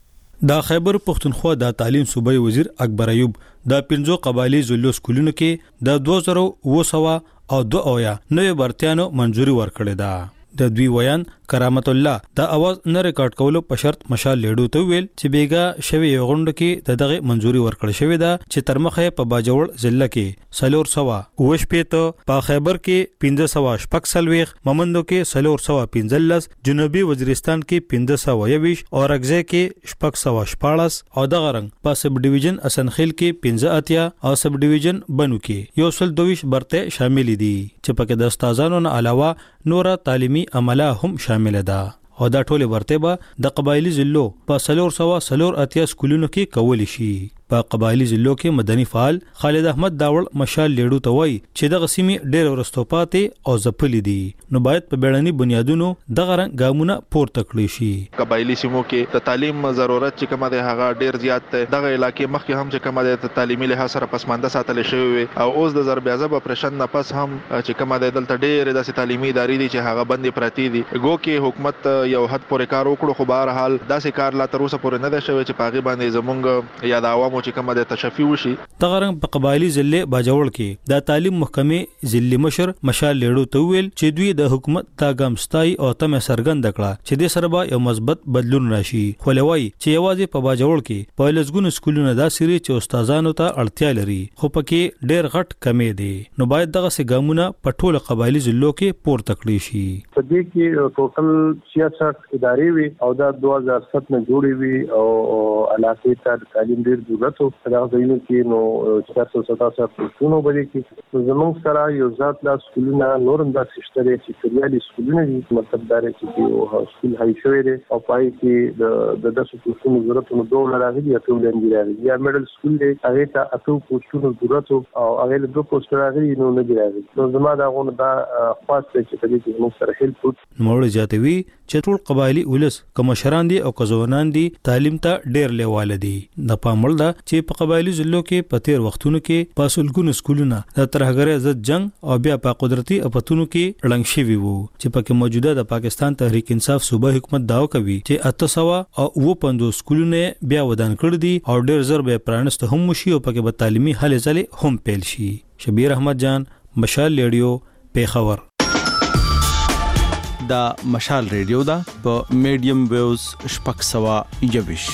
Speaker 17: د خیبر پختونخوا د تعلیم صوبای وزیر اکبر ایوب د پنځو قبایلی ضلعو سکولونو کې د دوه زره اوه سوه او دوه اویا نوې برتیانو منځوري ورکړې ده. د دوی ویان کرامت الله د اواز نه ریکارډ کولو په شرط مشال لیډو ته ویل چې بیګا شوی غونډه کې د دغه منځوري ورکړل شوې ده چې ترمخه په باجوړ ضلع کې سلور سوا وش پېته په خیبر کې پنځه سوا شپږ سلويخ ممندو کې سلور سوا پنځلس جنوبي وزیرستان کې پنځه سوا یويش او رګزه کې شپږ سوا شپاړس او دغه رنګ په سب ډیویژن اسنخیل کې پنځه اتیا او سب ډیویژن بنو کې یو سل دویش برته شامل دي چې پکې د استادانو نه علاوه نور تعلیمي عمله هم شامل ده او دا ټول ورته د قبایلی ضلعو په سلور سوا سلور اتیا سکولونو کې کول شي. په قبایلی ضلعو کې مدني فعال خالد احمد داول مشال لیډو ته وایي چې د غسیمي ډېر ورستوپاتې او ځپلې دي نو باید په بیړني بنیادونو دغه رنګ ګامونه پورته کړی شي.
Speaker 18: قبایلی سیمو کې د تعلیم ضرورت چې کومه ده هغه ډېر زیات ده. دغه علاقې مخکې هم چې کومه ده تعلیمي لحاظ سره پسمانده ساتل شوی او اوس د ضربیازه اپریشن نه پس هم چې کومه ده دلته ډېر د تعلیمي ادارې دي چې هغه بندي پراتی دي. ګو کې حکومت یو حد پورې کار وکړو خو بهر حال داسې کار لا تر اوسه پورې نه ده شوی چې پاغي باندې زمونږ یا د عوامو چې کومه ده تشفی وشي.
Speaker 17: دغه رنګ په قبایلی ضلع باجوړ کې د تعلیم محکمې ضلع مشر مشال لیډو ته ویل چې دوی د حکومت تا ګامستای او تم سرګند کړه چې د سره به یو مثبت بدلون راشي. خو لوي چې یوازې په باجوړ کې په لږګونو سکولونو دا سری چې استادانو ته اړتیا لري خو پکې ډېر غټ کمې دي نو باید دغه سه ګامونه په ټوله قبایلی ضلعو کې پورته کړی شي.
Speaker 4: په دې کې ټوټل سیاست ادارې وي او دا دوه هزار سات نه جوړې وي او علاقې ته تعلیم ډېر ضرورت او دا غوښنه کې نو چار سو ستاسو پښتونو باندې کې زموږ سره یو ځات لا سکولونه نورم د سشتري چې کلیالي سکولونه دي مطلب دا چې یو سکول هاي شوی دی او پای کې د د داسې پښتونو ضرورت نو دوه راغلي ته ولندې راغلي یا میډل سکول دی هغه ته اته پښتونو ضرورت او هغه له دوه پوسټ راغلي نو نه دی راغلي نو زما دا غوښنه دا خاص چې په دې کې موږ سره هیلپ وکړو.
Speaker 17: نوړ جاتوي چې ټول قبایلی ولس کوم شران دي او کزونان دي تعلیم ته ډېر لیواله دي. د پامل دا چې په قبایلی ضلعو کې په تیر وختونو کې په سلګونو سکولونه د ترهګرۍ ضد جنگ او بیا په قدرتي اپتونو کې رنګ شوي وو چې پکې موجوده د پاکستان تحریک انصاف صوبه حکومت داوا کوي چې اته سوه او اوه پنځوس سکولونه بیا ودان کړ دي او ډېر زر به پرانست هم شي او پکې به تعلیمي هلې ځلې هم پیل شي. شبیر احمد جان مشال لیډیو پیښور.
Speaker 16: دا مشال ریډیو دا په میډیم ویوز شپږ سوه یویش.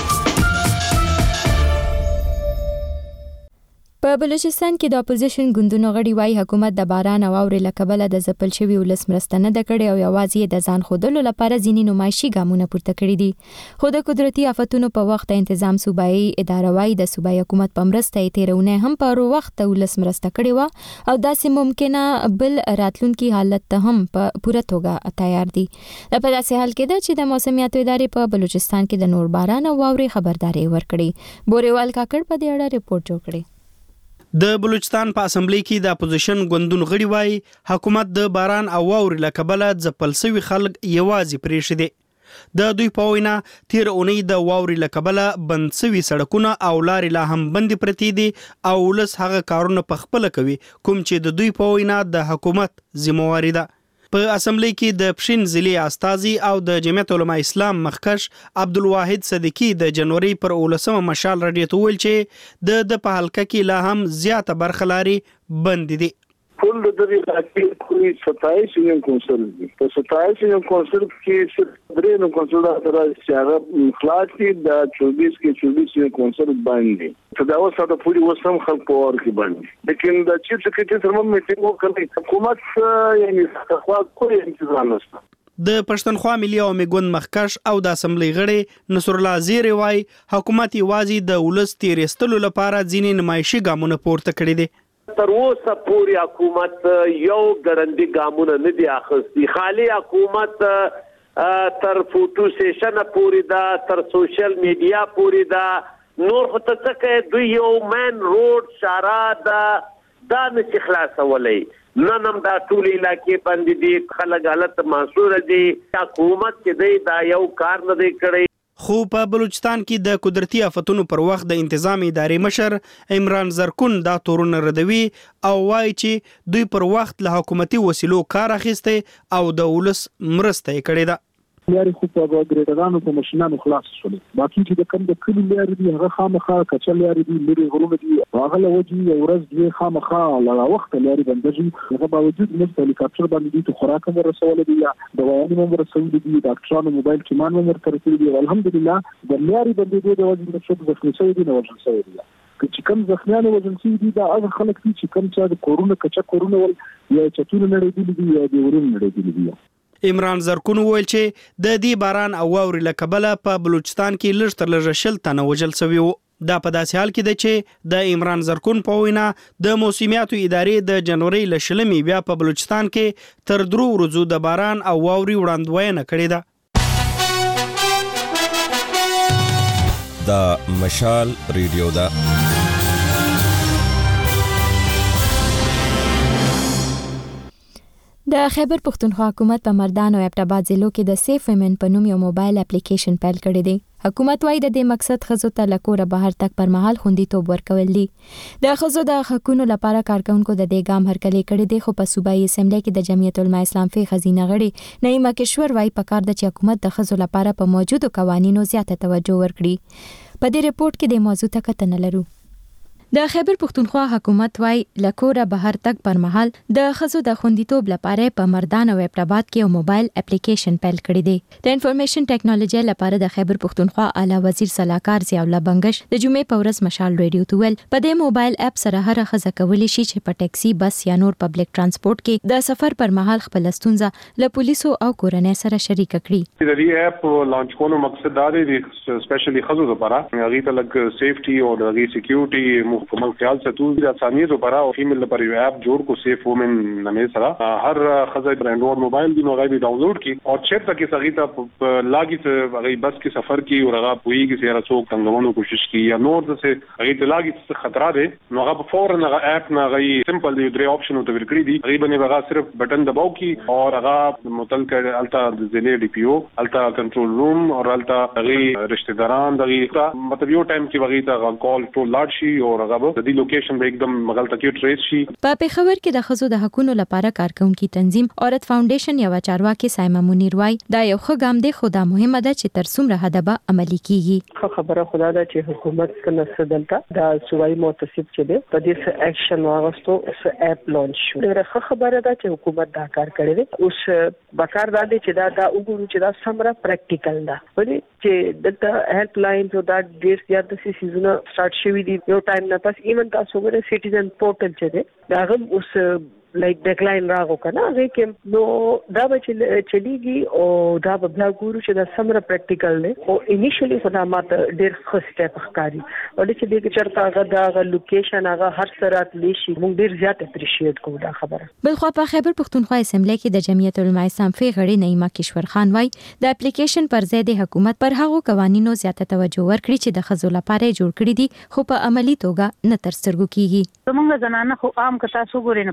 Speaker 1: په بلوچستان کې د اپوزیشن ګوندونو غړي وايي حکومت د باران او اورې له کبله د ځپل شوي ولس مرسته نه ده کړې او یوازې د ځان ښودلو لپاره ځینې نمایشي ګامونه پورته کړي دي. خو د قدرتي آفتونو په وخت تنظیم صوبایي اداره وايي د صوبایي حکومت په مرسته یې تېرونه هم په وخت ولس مرسته کړې وه او داسې ممکنه بل راتلونکي حالت ته هم په پوره توګه تیار دي. په داسې حال کې ده چې د موسمیاتو ادارې په بلوچستان کې د نور باران او واورې خبرداري ورکړي. بوريوال کاکړ په دې اړه رپورټ جوړ کړی.
Speaker 14: د بلوچستان په اسمبلی کې د اپوزیشن ګوندونو غړي وايي حکومت د باران او واورې له کبله ځپل شوي خلک یوازې پرېښي دي. د دوی په وینا تیر اونۍ د واورې له کبله بند شوي سړکونه او لارې لا هم بندې پرتې دي او ولس هغه کارونه په خپله کوي کوم چې د دوی په وینا د حکومت ذمہواري ده. په اسمبلی کې د پښین ضلع استازي او د جمعیت علماء اسلام مخکش عبدالواحد صدیقی د جنوري پر اولسمه مشال رادیو ته ویل چې د د په حلقه کې لا هم زیاته برخه لري بند دي.
Speaker 6: ټول د دې علاقې کومي ستایش یو کونسل دي په ستایش یو کونسل کې چې درې نو کونسل راځي چې هغه خلاص دي د چوبیس کې چوبیس یو کونسل باندې ته دا اوسه د پوری وسم خلک په ور کې باندې لیکن د چیف سکرټری سره مې میټینګ وکړې حکومت یعنی څه کوي انتظام نشته.
Speaker 14: د پښتونخوا ملي عوامي ګوند مخکش او د اسمبلی غړي نصر الله زیری وای حکومت یوازې د ولس تیرستلو لپاره ځینې نمایشي ګامونه پورته کړي دي.
Speaker 19: تر اوسه پوری حکومت یو ګرندي ګامونه نه دی اخیستي. خالي حکومت تر فوټو سیشن پوری دا تر سوشل میډیا پوری دا نور خو ته څه دوی یو مین روډ شارع دا دا نشي خلاصولې نن هم دا ټول علاقې باندې دي خلک حالت محسوس دي. حکومت چې دی دا یو کار نه دی کړی.
Speaker 14: خو په بلوچستان کې د قدرتي آفتونو پر وخت د انتظام ادارې مشر عمران زرکون دا تورونه ردوي او وایي چې دوی پر وخت له حکومتي وسیلو کار اخیسته او د ولس مرسته یې کړې ده.
Speaker 20: لارې خو په ګریډرانو په ماشینانو خلاص شولې باقي چې د کم د کلی لارې دي هغه خامخا کچل لارې دي لري غرونه دي هغه له وجې یو ورځ دوی خامخا لا وخت لارې بندېږي هغه باوجود موږ هلیکاپټر باندې دي ته خوراک هم رسول دي یا دوايانې هم رسول دي ډاکټرانو موبایل کمان هم ورته دي الحمدلله د لارې بندېدو د وجې د څه زخمي شوی دي نو وجه شوی دي چې کم زخمیانو وجل شي دي دا هغه خلک دي چې کم چې د کورونا کچا کورونا ول یا چتون نړۍ دي یا د ورون نړۍ دي.
Speaker 14: عمران زرکون ویل چې د دې باران او واوري لکبله په بلوچستان کې لږ تر لږه شل تنه وژل شوي وو. دا په داسې حال کې ده چې د عمران زرکون په وینا د موسمیاتو ادارې د جنوري له شلمې بیا په بلوچستان کې تر درو ورځو د باران او واوري وړاندوینه کړې
Speaker 2: ده. دا مشال ریډیو ده.
Speaker 1: د خیبر پښتونخوا حکومت په مردان او ابټاباد ضلعو کې د سیف ویمن په نوم یو موبایل اپلیکیشن پیل کړی دی. حکومت وايي د دې مقصد ښځو ته له کوره بهر تګ پر مهال خوندیتوب ورکول دي. د ښځو د حقونو لپاره کارکونکو د دې ګام هرکلی کړی دی خو په صوبایي اسمبلی کې د جمعیت علماء اسلام فی خزینه غړي نعیمه کشور وايي پکار د چې حکومت د ښځو لپاره په موجودو قوانینو زیاته توجه ورکړي. په دې ریپورت کې د موضوع ته کتنه لرو. د خیبر پښتونخوا حکومت وايي لکوره بهر تک پر مهال د ښځو د خوندیتوب لپاره په مردان او ابټاباد کې یو موبایل اپلیکیشن پیل کړی دی. د انفارمیشن ټیکنالوژي لپاره د خیبر پښتونخوا اعلی وزیر صلاحکار ضیاء الله بنگش د جمعې په ورځ مشال ریډیو ته ویل په دې موبایل اپ سره هر ښځه کولی شي چې په ټیکسي بس یا نور پبلک ترانسپورت کې د سفر پر مهال خپل ستونزه له پولیسو او کورنۍ سره شریک کړي.
Speaker 4: د دې اپ لانچ کولو مقصد دا دی چې سپیشلی ښځو لپاره هغه ته لګ سیفټي او د سکیورټي مکمل خیال ساتو د اسانۍ لپاره او فیمیل لپاره یو اپ جوړ کو سیف وومن نامې سره هر خزای برانډ موبایل دی نو غوړي ډاونلوډ کی او چیرته کې سغیتا لاګي ته غي بس کې سفر کی او هغه پوي کې سره څوک څنګهونو کوشش کی یا نور څه غي ته لاګي څه خطر دی نو هغه فورن هغه اپ نه غي سمپل دی درې آپشن او ته ورکړي دي غي باندې هغه صرف بٹن دباو کی او هغه متعلق التا د ضلع ډي پی او التا کنټرول روم او التا غي رشتہ داران دغه مطلب یو ټایم کې وغي ته کال ټول لاړ شي او هغه د لوکیشن به एकदम مغلطه کې ټریس شي.
Speaker 1: په پیښور کې د ښځو د حقونو لپاره کارکونکو تنظیم عورت فاونډیشن یو چارواکي سایمه منیر وای دا یو ښه ګام دی خو دا مهمه ده چې تر څومره حد به عملی کیږي.
Speaker 7: خو خبره خدا ده چې حکومت کنه سدلتا دا سوای متصف چې دی په دې څه اکشن واغستو څه اپ لانچ شو. ډیره ښه خبره ده چې حکومت دا کار کړی دی. اوس بکار دا دی چې دا دا وګورو چې دا سمره پریکټیکل ده. ولې چې د هیلپ لاین ته دا ډیر زیات د سیزونه سٹارټ شوی دی یو ټایم نه پس ایون تاسو وګورئ سټیزن پورټل چې دی دا هم اوس لایک ډیکلاین راغو کنه هغه کې نو دا به چلیږي او دا به بیا ګورو چې دا سمره پریکټیکل دی او انیشلی خدا ماته ډیر ښه سټیپ ښکاري ولې چې دې چرته هغه دا لوکیشن هغه هر سرات لیشي موږ ډیر زیات اپریشیټ کوو دا خبره.
Speaker 1: بل خو په خیبر پښتونخوا اسمبلی کې د جمعیت علماء اسلام فی غړي نعیمه کشور خان وای د اپلیکیشن پر ځای د حکومت پر هغو قوانینو زیاته توجه ورکړي چې د ښځو لپاره جوړ کړي دي خو په عملی توګه نه تر سترګو کیږي.
Speaker 15: زموږ زنانه خو عام کتا سو ګورې نه پدی پوي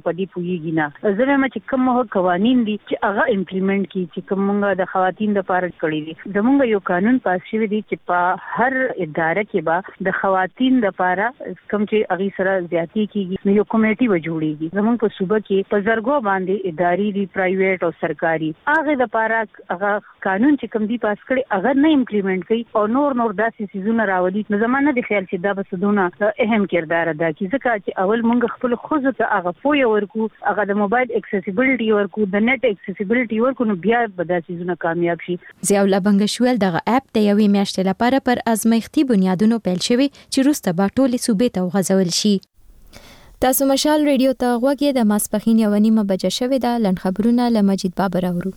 Speaker 15: پوهیږي نه. زه وایم چې کوم قوانين دي چې هغه امپلیمنٹ کی چې کومه د خواتین لپاره کړی دي. زمونږ یو قانون پاس شوی دی چې په هر اداره کې به د خواتین لپاره کوم چې هغه سره زیاتی کیږي یو کمیټي و جوړیږي. زمونږ په صوبه کې په زرګو باندې اداري دي پرایویټ او سرکاري هغه لپاره هغه قانون چې کوم دی پاس کړی هغه نه امپلیمنٹ کوي او نور نور داسې سيزونه راوړي. نو زمانه د خیال چې دا به سدونه اهم کردار ادا کوي ځکه چې اول مونږ خپل خوځو ته هغه پوهه ورکو هغه د موبایل اکسیسیبিলিټي ورکو د نت اکسیسیبিলিټي ورکو نو بیا به دا سيزونه کامیاب شي.
Speaker 1: ضیاءالله بنګشویل دغه اپ د یوې میاشتې لپاره پر ازمایښتي بنیادونو پیل شوی چې وروسته به ټولې صوبې ته وغځول شي. تاسو مشال ریډیو ته غوږی د ماسپخین یو نیمه بجه شوې ده. لن خبرونه له مجید بابر اورو.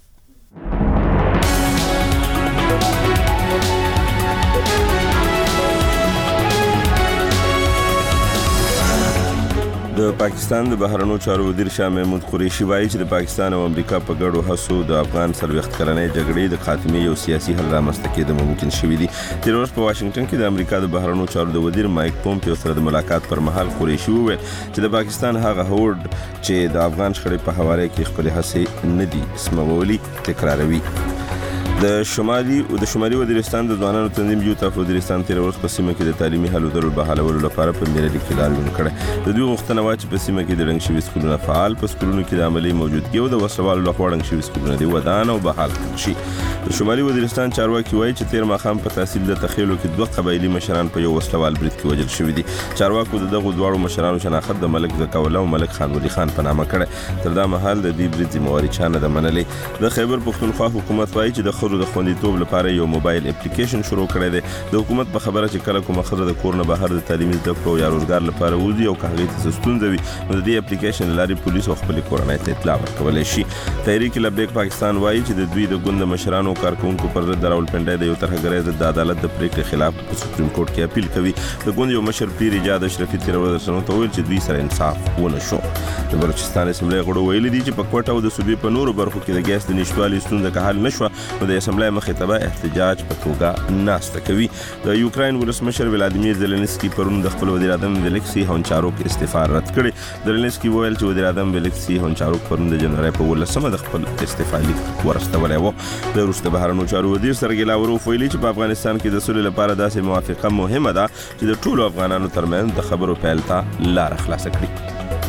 Speaker 2: د پاکستان د بهرنیو چارو وزیر شاه محمود قریشي وایي چې د پاکستان او امریکا په ګډو هڅو د افغان څلوېښت کلنې جګړې د خاتمې یو سیاسي حل رامنځته کېدل ممکن شوی دی. تیر ورځ په واشنگټن کې د امریکا د بهرنیو چارو د وزیر مایک پومپیو سره د ملاقات پر مهال قریشي وویل چې د پاکستان هغه هوډ چې د افغان شخړې په حواله کې خپل هڅې نه دي سمولي تکراروي. د شمالي او د شمالي وزیرستان د ځوانانو تنظیم یو تاسو وزیرستان تیر ورځ په سیمه کې د تعلیمي حل درول بحالولو لپاره په میرالي کې لاریون کړ. د دوی غوښتنه و چې په سیمه کې د رنګ شوي سکولونه فعال په سکولونو کې د عملی موجودګي او د وسوالو لخوا رنګ شوي سکولونه دی ودان او بحال شي. د شمالي وزیرستان چارواکي وایي چې تیر ماخام په تحصیل د تخیلو کې دوه قبایلی مشران په یو وسوال برید کې وژل شوی دي. چارواکو د دغه دوه مشرانو شناخت د ملک زکاوله او ملک خان ولی خان په نامه کړ. تر دا مهال د دې برید ذمہواری چا نه منلې. د خیبر پختونخوا حکومت وایي چې د خرو د خوندیتوب لپاره یو موبایل اپلیکیشن شروع کړی دی. د حکومت په خبره چې کله کومه خزه د کور نه بهر د تعلیمي زده کړو یا روزګار لپاره وځي او کاغذي ستونزې وي نو د دې اپلیکیشن لاري پولیس او خپل کورنۍ ته اطلاع ورکولای شي. تحریک لبیک پاکستان وایي چې د دوی د ګوند مشرانو کارکونکو پر ضد راولپنډي د یو طرحګرۍ د عدالت د پریکړې خلاف په سپریم کورټ کې اپیل کوي. د ګوند یو مشر پیر ایجاد اشرفي تیر ورځ سره ته ویل چې دوی سره انصاف ونه شو. د بلوچستان اسمبلی غړو ویل دي چې په کوټه او د صوبې په نورو برخو کې د ګیس د نشټوالي ستونزه که حل نشو نو د اسمبلی مخې ته به احتجاج په توګه ناسته کوي. د یوکراین ولسمشر ولادیمیر زيلنسکي پرون د خپل وزیر اعظم ویلکسي هونچاروک استعفا رد کړ. زيلنسکي وویل چې وزیر اعظم ویلکسي هونچاروک پرون د جنوري په ولسمه د خپل استعفا لیک ورستولی و. د روس د بهرنیو چارو وزیر سرګی لاوروف ویلي چې په افغانستان کې د سولې لپاره داسې موافقه مهمه ده چې د ټولو افغانانو ترمنځ د خبرو پیل ته لار خلاص کړي.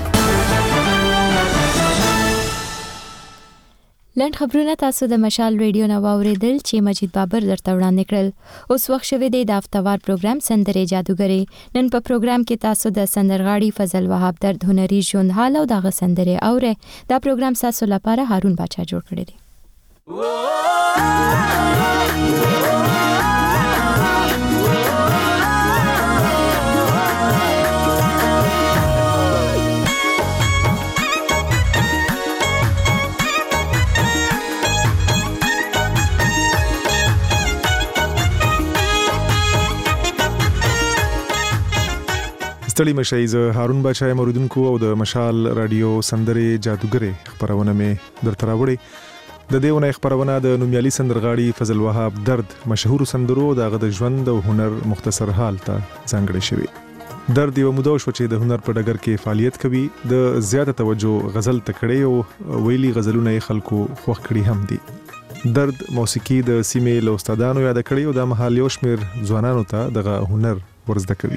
Speaker 1: لند خبرونه تاسو د مشال ریډیو نو اوریدل چې مجید بابر درته وړاندې کړل. اوس وخت شوه د هفتهوار پروګرام سندره جادوګری. نن په پروګرام کې تاسو د سندرغاړي فضل وهاب درد هنري ژوند حال او دغه سندره اوره. دا پروګرام تاسو لپاره هارون بچا جوړ کړی دی.
Speaker 21: ستړي مشي زه هارون بچا موریدونکو او د مشال رادیو سندره جادوګری خبرونه مې درته راوړي. د دې ونې خبرونه د نومیالي سندرغاړي فضل وهاب درد مشهور سندرو د غد ژوند او هنر مختصر حال ته ځانګړی شوی. درد یو مودو شو چې د هنر په ډګر کې فعالیت کوي. د زیاته توجه غزل تکړه او ویلي غزلونه خلکو خوښ کړي هم دي. درد موسیقي د سیمې له استادانو یاد کړي او د محل یو شمیر ځوانانو ته دغه هنر ورزده کوي.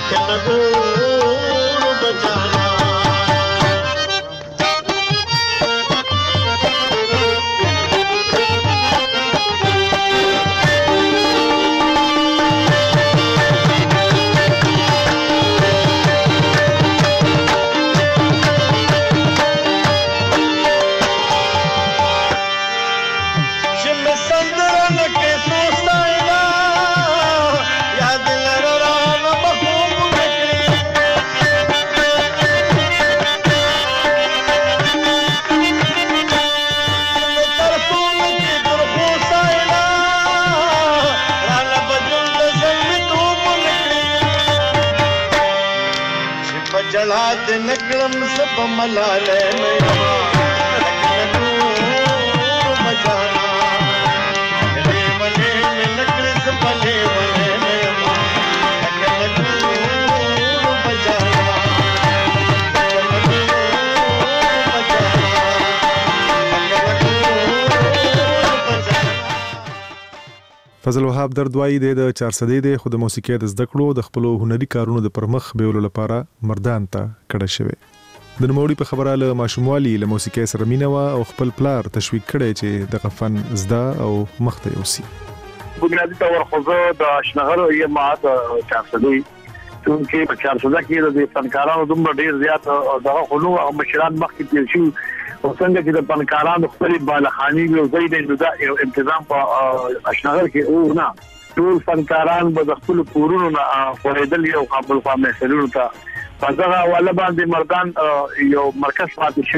Speaker 21: فضل وهاب درد وایي د چار صدې د خود موسیقي د زده کړو د خپل هنري کارونو د پرمخ بیولو لپاره مردان ته کډه شوی. د نوموړي په خبره له ماشوموالي له موسیقي سره مینه وا او خپل پلار تشویق کړي چې د غفن زده او مخته یوسي.
Speaker 6: بنیادی تور خو د اشنغر یې ما د چار صدې چې په چار صدې کې د فنکارانو دومره ډیر زیات دغه خلو او مشران مخکې تیر شي او څنګه چې د فنکارانو خپل بالخاني یو ځای دی نو دا یو تنظیم په اشنغر کې او نه ټول فنکاران به خپل کورونو نه فریدل یو قبل خامه سرور ته په ځای ولا باندې مردان یو مرکز پاتې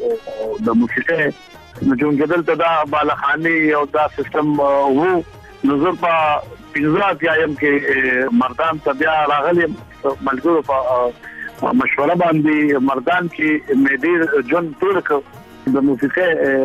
Speaker 6: شوی د موسیقي نو جونګدل ته دا بالخاني یو دا سیستم وو نو زه په پنځه پیایم کې مردان ته بیا راغلی ملګرو په مشوره باندې مردان کې مې ډیر جون تورک د موسیقي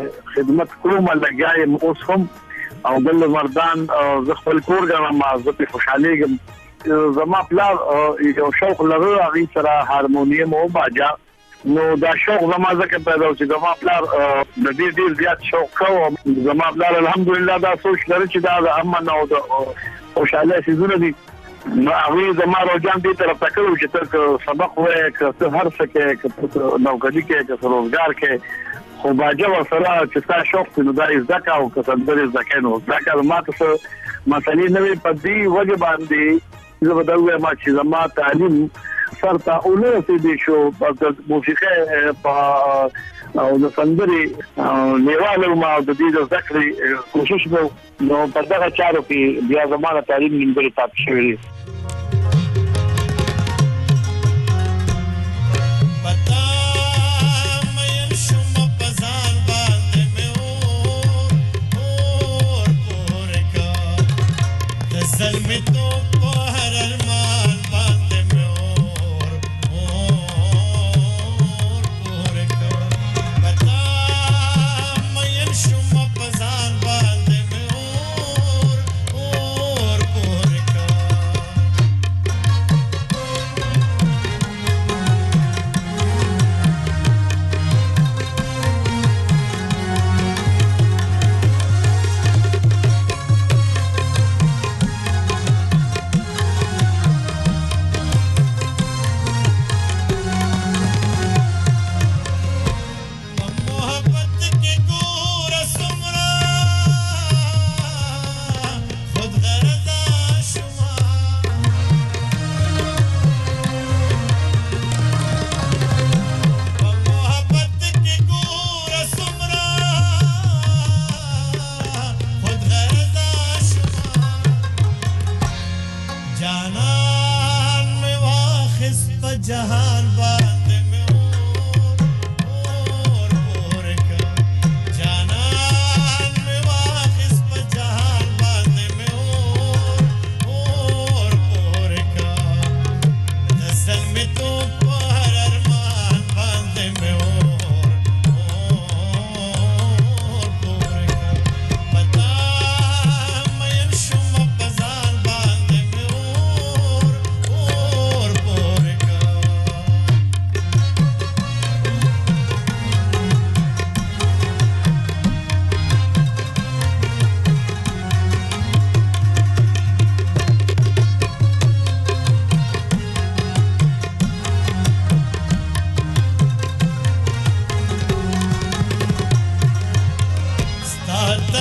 Speaker 6: خدمت کوم لګایم اوس هم او بل مردان زه خپل کور غواړم ما زه په خوشحالي زما پلار یو شوق لري هغه سره هارمونیم او باجا نو دا شوق زما ځکه پیدا و چې زما پلار د دې ډیر زیات شوق کوم زما پلار الحمدلله دا سوچ لري چې دا د امن او د خوشحالي سيزونه دي نو هغه زما روجان دې طرف ته کړو چې تر سبق وای که هر څه کې که نوکری کې که روزګار کې خو باجه ورسره چې تاسو شوق نو دا زکه او که څنګه زکه نو زکه ماته مسلې نه په دې وجه باندې زه بدوي ما چې زما تعلیم سرته اولو سي دي شو په موسیقي په او د سندري نیواله ما د دې د ذکر کوشش نو په دغه چارو کې بیا زموږه تعلیم نیمګړی پاتې شوی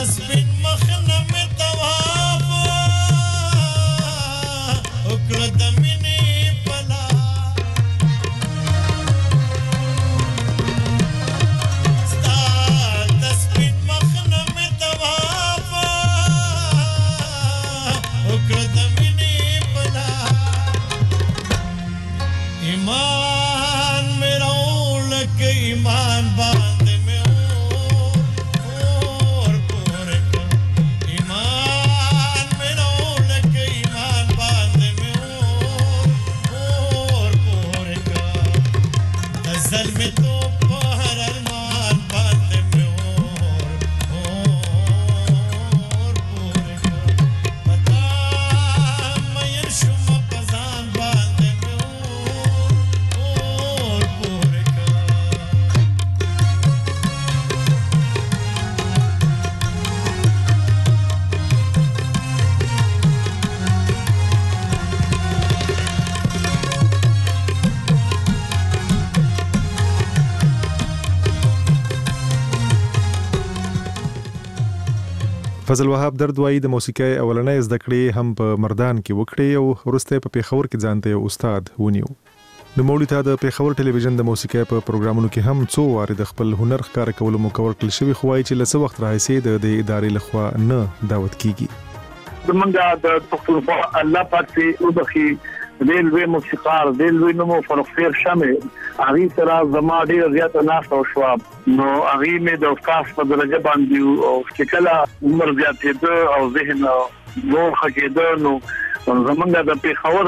Speaker 21: فضل وهاب درد وایي د موسیقۍ اولنۍ زده کړې هم په مردان کې وکړې او وروسته په پیښور کې ځانته یو استاد ونیو. نو مولوی ته د پیښور ټلویزیون د موسیقۍ په پروګرامونو کې هم څو واره د خپل هنر ښکار کولو موقع ورکړل شوی، خو وايي چې لڅ وخت راځي د دې ادارې لخوا نه دعوت کیږي.
Speaker 6: زمونږ د پښتونخوا الله پاک دې وبخي ریلوی موسیقار ریلوی نومو فرخیر شمه هغه سره زما ډیر زیات ناس او شواب نو هغه مې د اوقاف په درجه باندې او شکل عمر زیات دې او ذهن نور خکېده نو زمونږ د پیښور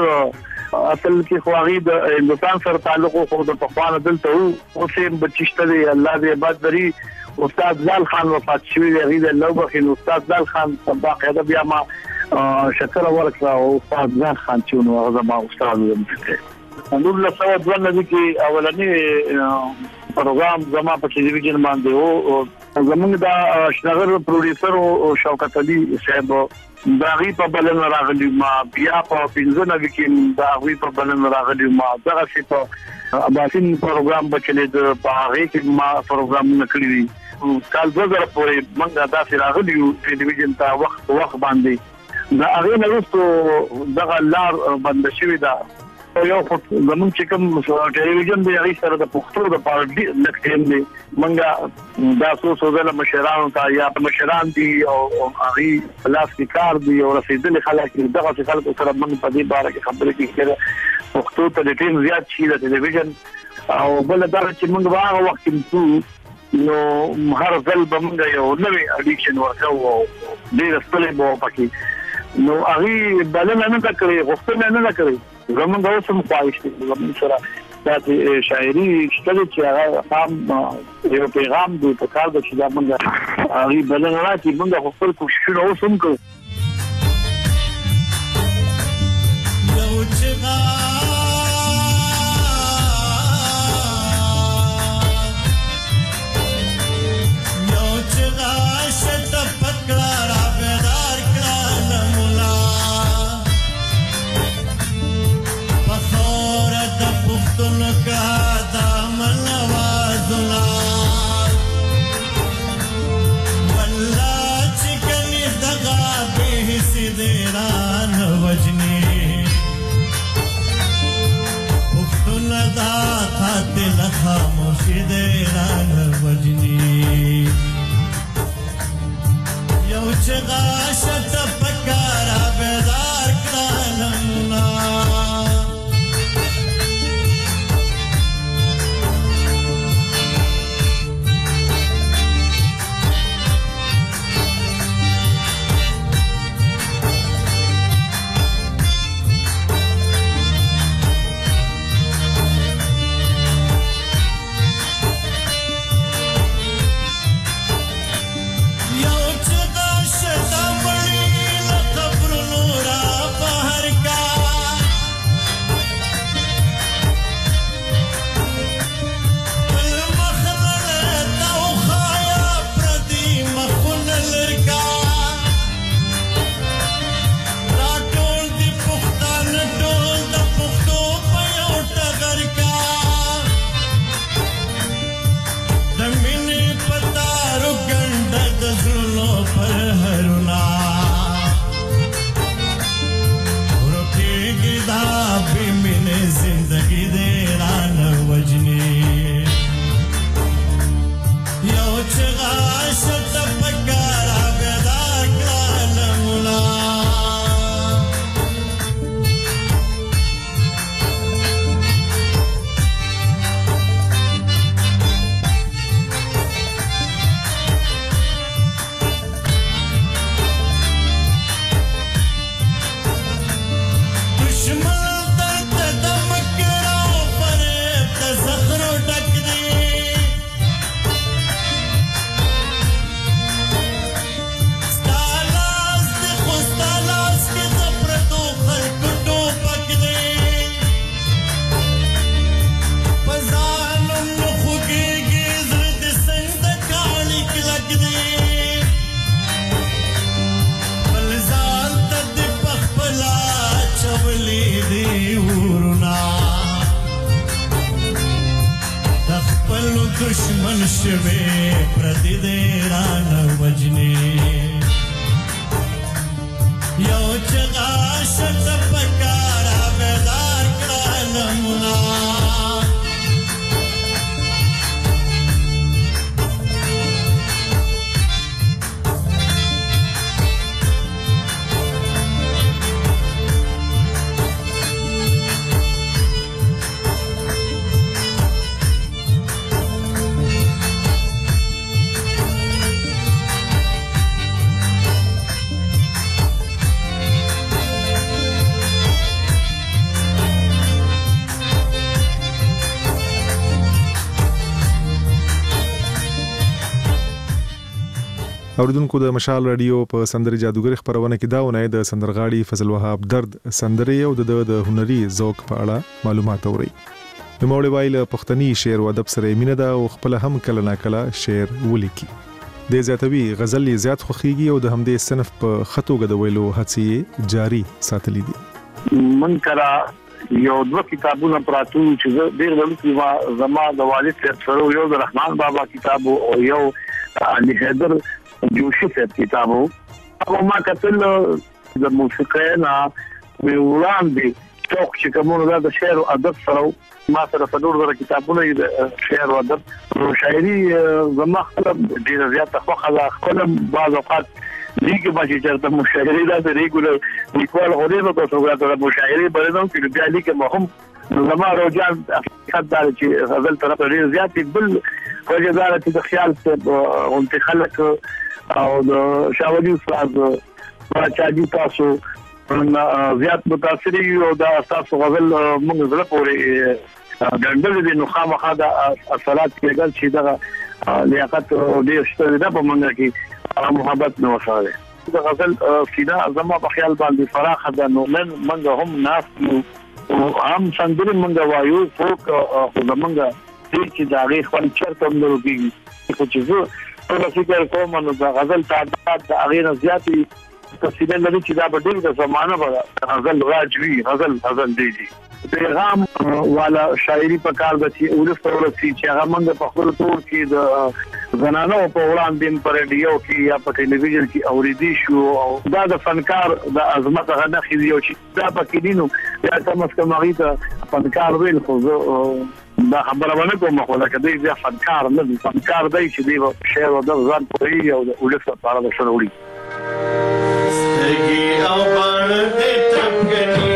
Speaker 6: اصل کې خواغي د هندستان سره تعلق خو د پخوانه دلته او سیم بچشتري الله دې آباد دري استاد زال خان وفات شوی دی د لوبخین استاد زال خان په قاعده بیا ما شکر ورکړه او استاد زال خان چې نو هغه ما استاد ومته نور له سوا د ولني کې اولنی پروګرام زما په ټلویزیون باندې او زمونږ د شنغر پروډوسر او شوکت علي صاحب داغي په بلن راغلی ما بیا په پینځنه کې داغي په بلن راغلی ما دغه څه په اباسین پروګرام بچلې د باغې کې ما پروګرام نکړی وی کال دوه زره پورې موږ دا سره راغلی ټلویزیون ته وخت وخت باندې دا هغه نه وستو دغه لار بند شوی دا یو زمون چې کوم ټلویزیون دی هغه سره د پښتو د پارټي لکټیم دی منګه دا څو څو د مشرانو ته یا مشران دي او هغه خلاص کار دي او رسیدل خلک دغه خلک سره موږ په دې باره کې خبرې کیږي پښتو ته ټیم زیات شي د ټلویزیون او بل دا چې موږ هغه وخت کې نو هر ځل به موږ یو نوې اډیکشن ورکو ډېر ستړي بو پکې نو هغه بلنه نه کړې غوښتنه نه کړې زمونږ اوس هم خواهش دي زمونږ سره د شاعري شته چې هغه هم یو پیغام دی په کار د چې دا موږ هغه بلنه راځي موږ خپل کوششونه اوس هم کوو یو چې خاموشی دیران وجنی یو چغا شت پکارا بیدار کرانمنا Yo,
Speaker 3: شوي پردي دې رانه وجني یو چغا شت پکارا بیدار کړه نمونه
Speaker 21: اوریدونکو د مشال رادیو په سندري جادوګر خبرونه کې داونه د سندرغاړي فضل وهاب درد سندري او د د هنري ذوق په اړه معلومات اوري. د موړ وایل پښتني شعر او ادب سره مینه ده او خپل هم کله نا کله شعر ولیکي. د زیاتوي غزل زیات خوخيږي او د همدې صنف په خطو غد ویلو هڅې جاری ساتلې دي.
Speaker 6: من کرا یو دوه کتابونه پراتو چې ډېر ولې زما د والد سره یو د رحمان بابا کتاب او یو علي حیدر جوشي څه کتابو او ما کتل د موسیقۍ نه وړاندې څوک چې کومه د شعر او ادب سره ما سره په ډول د کتابونو د شعر او ادب او شاعري زما خپل ډیر زیات خوخه خپل بعض اوقات لیکي ما چې د مشاعري د ریګولر لیکوال غوډه په توګه د مشاعري بلنوم چې بیا لیکه مهم زما روجان خدای چې غزل طرف ډیر زیات بل وجدار چې د خیال څخه اون خلک او د شاولي استاد راچاجي تاسو زیات متاثر یو د تاسو غزل موږ زړه پورې ګندل دي نو خامخا د اثرات کېږي چې دا لیاقت ډیر شته د په منګه کې محبت نو وساله د غزل سیدا زما په خیال باندې فراخ ده نو نن منګه هم ناس او هم څنګه منګه وایو فوق خو منګه چې دا غي خپل چرته هم ورګي چې زه په فکر کوم نو د غزل تعداد د اغیر زیاتی تفصیل لري چې دا بدل د زمانه په غزل راجوي غزل غزل دی دي پیغام والا شاعري په کار د چې ورسته ورسي چې هغه موږ په خپل تور کې د زنانو په وړاندې پر ریډیو کې یا په ټلویزیون کې اوریدي شو او دا د فنکار د عظمت غنه خېږي او چې دا پکې دینو یا کوم څه کومه ته فنکار ویل خو دا خبره باندې کوم خو دا کدی ځا فنکار نه دي فنکار دی چې دی شعر او د ځان پوری او د ولسه په اړه شروعي
Speaker 3: ستګي او باندې ترګني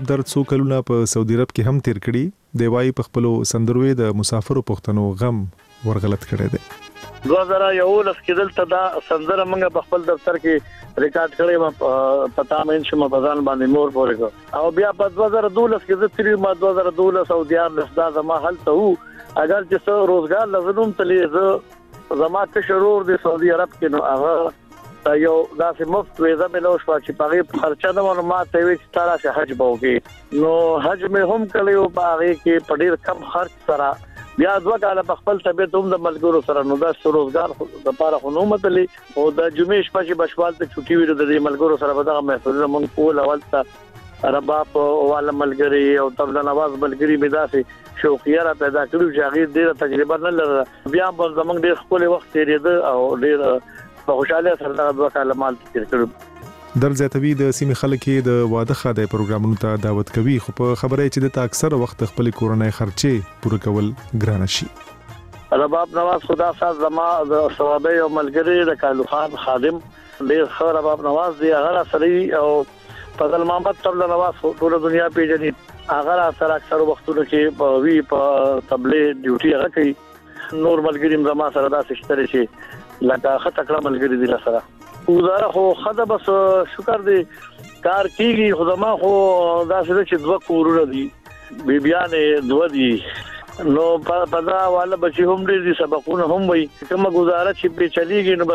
Speaker 21: الوهاب درد څو کلونه په سعودي عرب کې هم تیر کړي دی وایي په خپل سندروي د مسافرو پښتنو غم ورغلط کړی دی
Speaker 6: دوه زره یولس کې دلته دا سندره موږ په خپل دفتر کې ریکارډ کړې ما پتا مې چې ما بازار باندې مور پورې او بیا په دوه زره دولس کې د تری ما دوه زره دولس او دیار دا زما حل ته وو اگر چې څو روزګار لزنوم تلې زه زما ته شرور د سعودي عرب کې نو هغه یو داسې مفت ویزه مې لوش پات چې پاره خرچه نه ونه ما ته وی چې تارا شه حج بوږي نو حج مې هم کړیو پاره کې پډیر کم خرچ سره بیا دوه کاله په خپل طبيعت هم د ملګرو سره نو دا روزګار د لپاره خو نو متلې او د جمعې شپه چې بشوال ته چټي ویل د ملګرو سره به دا محفل مون کول اول ته رباب والا ملګری او طبله نواز ملګری به داسې شوقیه را پیدا کړو چې هغه ډیره تجربه نه لرله بیا په زمنګ ډیر خپل وخت تیرېده او ډیر په خوشاله سره دا دوه کاله مال تیر کړو
Speaker 21: در زیاتوي د سیمې خلک د واده خاده پروګرامونو ته دعوت کوي خو په خبره چې د اکثر وخت خپل کورنۍ خرچې پوره کول ګران شي
Speaker 6: رباب نواز خدا ساز زما د ثوابي او ملګری د کالو خان خادم ډیر خو رباب نواز دی هغه سره او فضل محمد طبله نواز ټول دنیا پیژني هغه سره اکثر وختونو کې په وی په تبله ډیوټي هغه کوي نور ملګری زما سره داسې شته چې لکه خطکړه ملګری دی سره وزاره خو خدای بس شکر دی کار کیږي خدما خو دا څه چې دوه کورونه دي بیبيانې دوه دي نو په دا والا بچي هم دې سبقونه هم وي کومه گزاره چې په چلیږي نو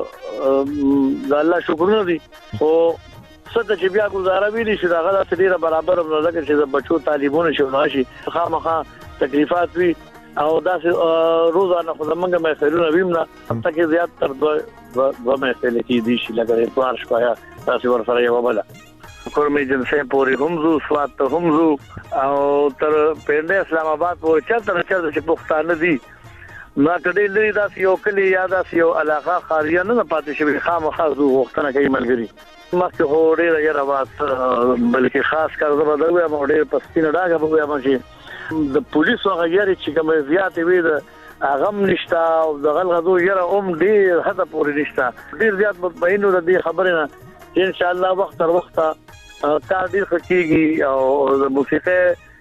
Speaker 6: بس دا الله شکرونه دي خو څه چې بیا گزاره ویلي چې دا غلا سړي برابر نه لکه چې بچو تعلیمونه شو ناشي خامخا تکلیفات وي او دا روزانه خدامنګ مې خیرونه ویمنه حتی کې زیات تر دوه دوه مې خلک دي چې لګره اتوار شپه تاسو ورسره یو بل کورمې جنسه پوری همزو سوات همزو او تر پنده اسلام آباد پورې چلته چلته چې پښتانه دي نو کډې لري دا یو کلی یا دا یو علاقه خاریه نه پاتې شي خامخا زو وختونه کوي ملګری مخکې هوړې یا رواز بلکې خاص کار زبر دوی ما ډېر پستینه داګه به ما چې د پولیسو غیري چې کوم زیات وي د اغم نشتا او د غلغدو یره اوم ډیر حدا پورې نشتا ډیر زیات مطمئنو د دې خبره نه ان شاء الله وخت تر وخت کار ډیر خکېږي او د موسیقي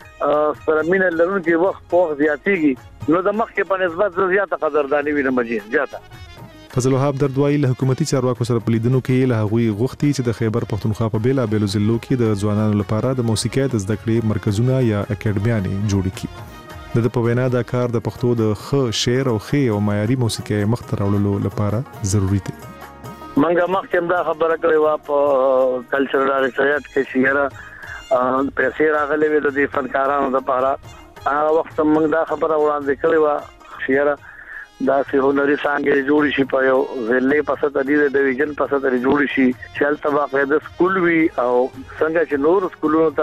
Speaker 6: سره مين لرونکي وخت په زیاتېږي نو د مخکې په نسبت زیاته قدردانی وینم مجید زیاته
Speaker 21: فضل وهاب دردوایی له حکومتي چارواکو سره پلیدنو کې له غوي غوښتي چې د خیبر پختونخوا په بیلا بیلو ضلعو کې د ځوانانو لپاره د موسیقي د زده کړې مرکزونه یا اکیډمیانې جوړ کړي د په وینا دا کار د پښتو د خ شعر او خ او معیاري موسیقي مخ ته راوړلو لپاره ضروری دی
Speaker 6: منګه مخکې دا خبره کړې و په کلچرل ډایریکټریټ کې شهره پیسې راغلي وي د فنکارانو لپاره هغه وخت موږ دا خبره وړاندې کړې و شهره دا سه هنري څنګه جوړ شي په یو ضلع په ست دي د ډیویژن په ست جوړ شي چې تل واقعي سکول وی او څنګه چې نور سکولونو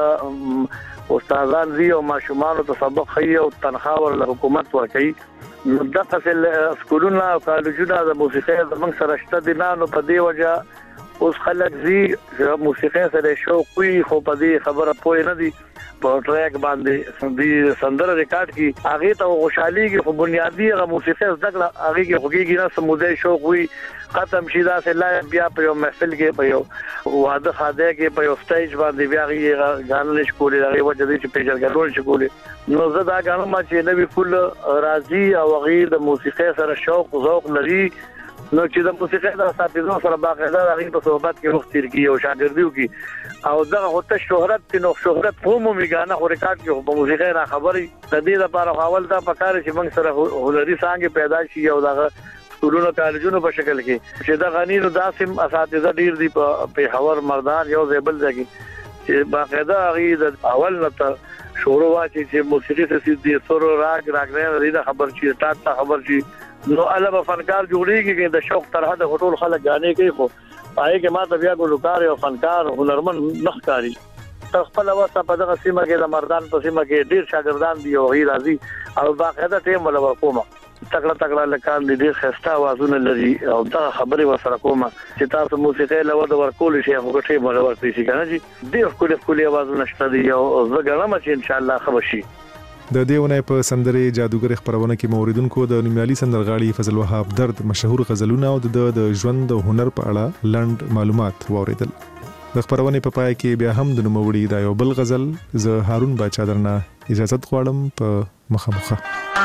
Speaker 6: ته استادان زی او ماشومان ته سبق خي او تنخواه ور حکومت ورکړي نو د فصل سکولونو او کالجونو د موسیقي زمنګ سره شته دي نه په دی وجه اوس خلک زی موسیقي سره شوق وي خو په دې خبره پوي نه دي په ټریک باندې سندي سندره ریکارډ کی هغه ته خوشحالي کې خو بنیادی هغه موسیقي زده کړه هغه کې خوږي نه سموده شوق وي ختم شي دا سه لا بیا په یو محفل کې په یو واده خاده کې په یو سټیج باندې بیا غي غانل شکولې هغه وجه دي چې پیژل ګډول شکولې نو زه دا غانم چې نبی فل راضي او غیر د موسیقي سره شوق ذوق لري نو چې د موسیقي د اساتذو سره باقاعده هغه په صحبت کې وخت تیر کی او شاګردیو کې او دا هوته شهرت نو شهرت هم میګانه خو ریکارډ کې په موسیقي را خبري د دې لپاره حوال دا پکاره چې موږ سره هنري څنګه پیدا شي او دا سکولونو کالجونو په شکل کې چې دا غنی نو داسم اساتذه ډیر دي په حوار مردان یو زیبل ځای چې باقاعده هغه د اول نه شروع واچي چې موسیقي څه دي سور راګ راګ نه دا خبر شي ټاټ خبر شي نو علاوه فنکار جوړیږي چې د شوق تر حد هټول خلک غانې کوي خو پای کې ما ته بیا ګلوکار او فنکار هنرمن نخکاری خپل واسطه په دغه سیمه کې د مردان په سیمه کې ډیر شاګردان دي او غیر راضي او باقاعده ټیم ولا کومه تکړه تکړه لکان دي ډیر خسته وازونه لري او دا خبره وسره کومه چې تاسو موسیقي له ود ورکول شي هغه ټیم ولا ورته شي کنه جی ډیر کله کله وازونه شته دي او زګړم چې ان شاء الله خبر شي
Speaker 21: د دیونه په سندري جادوګر خبرونه کې موریدونکو د نومیالي سندرغاړي فضل وهاب درد مشهور غزلونه او د د ژوند او هنر په اړه لند معلومات واوریدل د خبرونه په پای کې بیا هم د نوموړي دا یو بل غزل ز هارون باچا درنه اجازه غواړم په مخه مخه.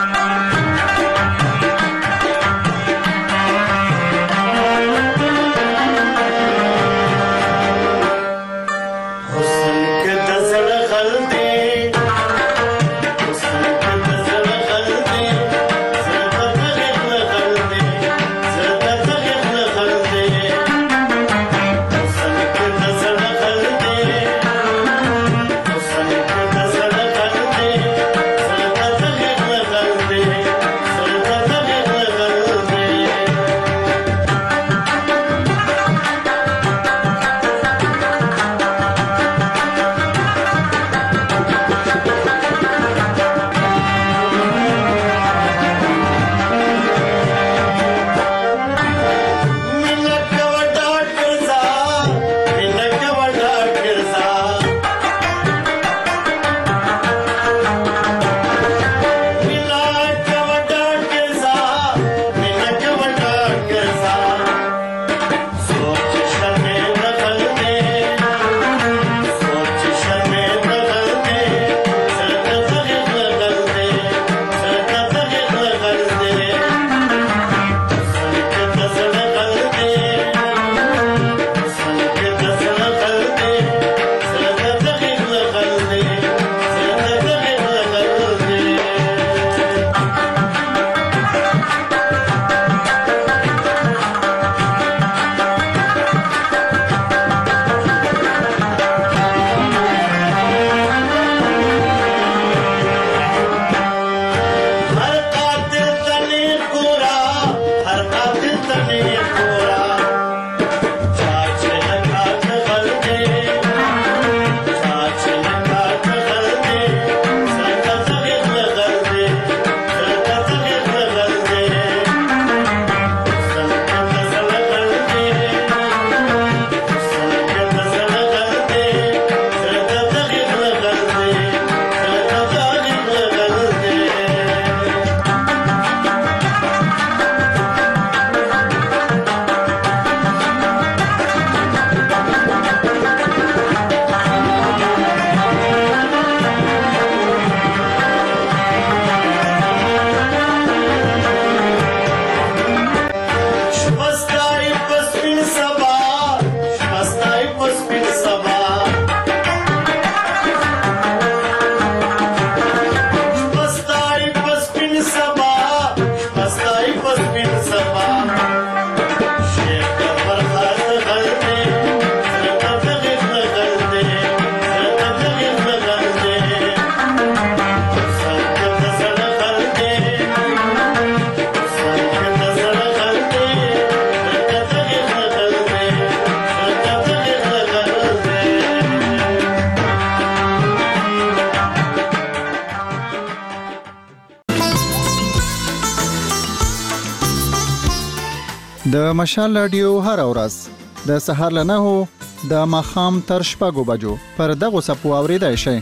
Speaker 5: د مشال رادیو هر ورځ د سهار له نهو د ماخام تر شپږو بجو پر دغه سپو اوریدای شي.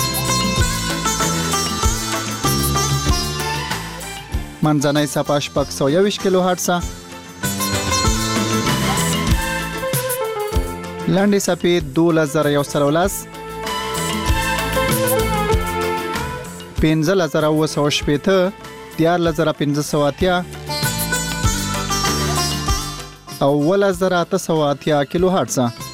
Speaker 5: منځنۍ صفحه شپږ سوه یوویشت کیلو هرتز، لاندې صفحه دولس زره یو سل ولس، پنځه زره اوه سوه شپېته، دیارلس زره پنځه سوه اتیا او اوولس زره اته سوه اتیا کیلو هرتز.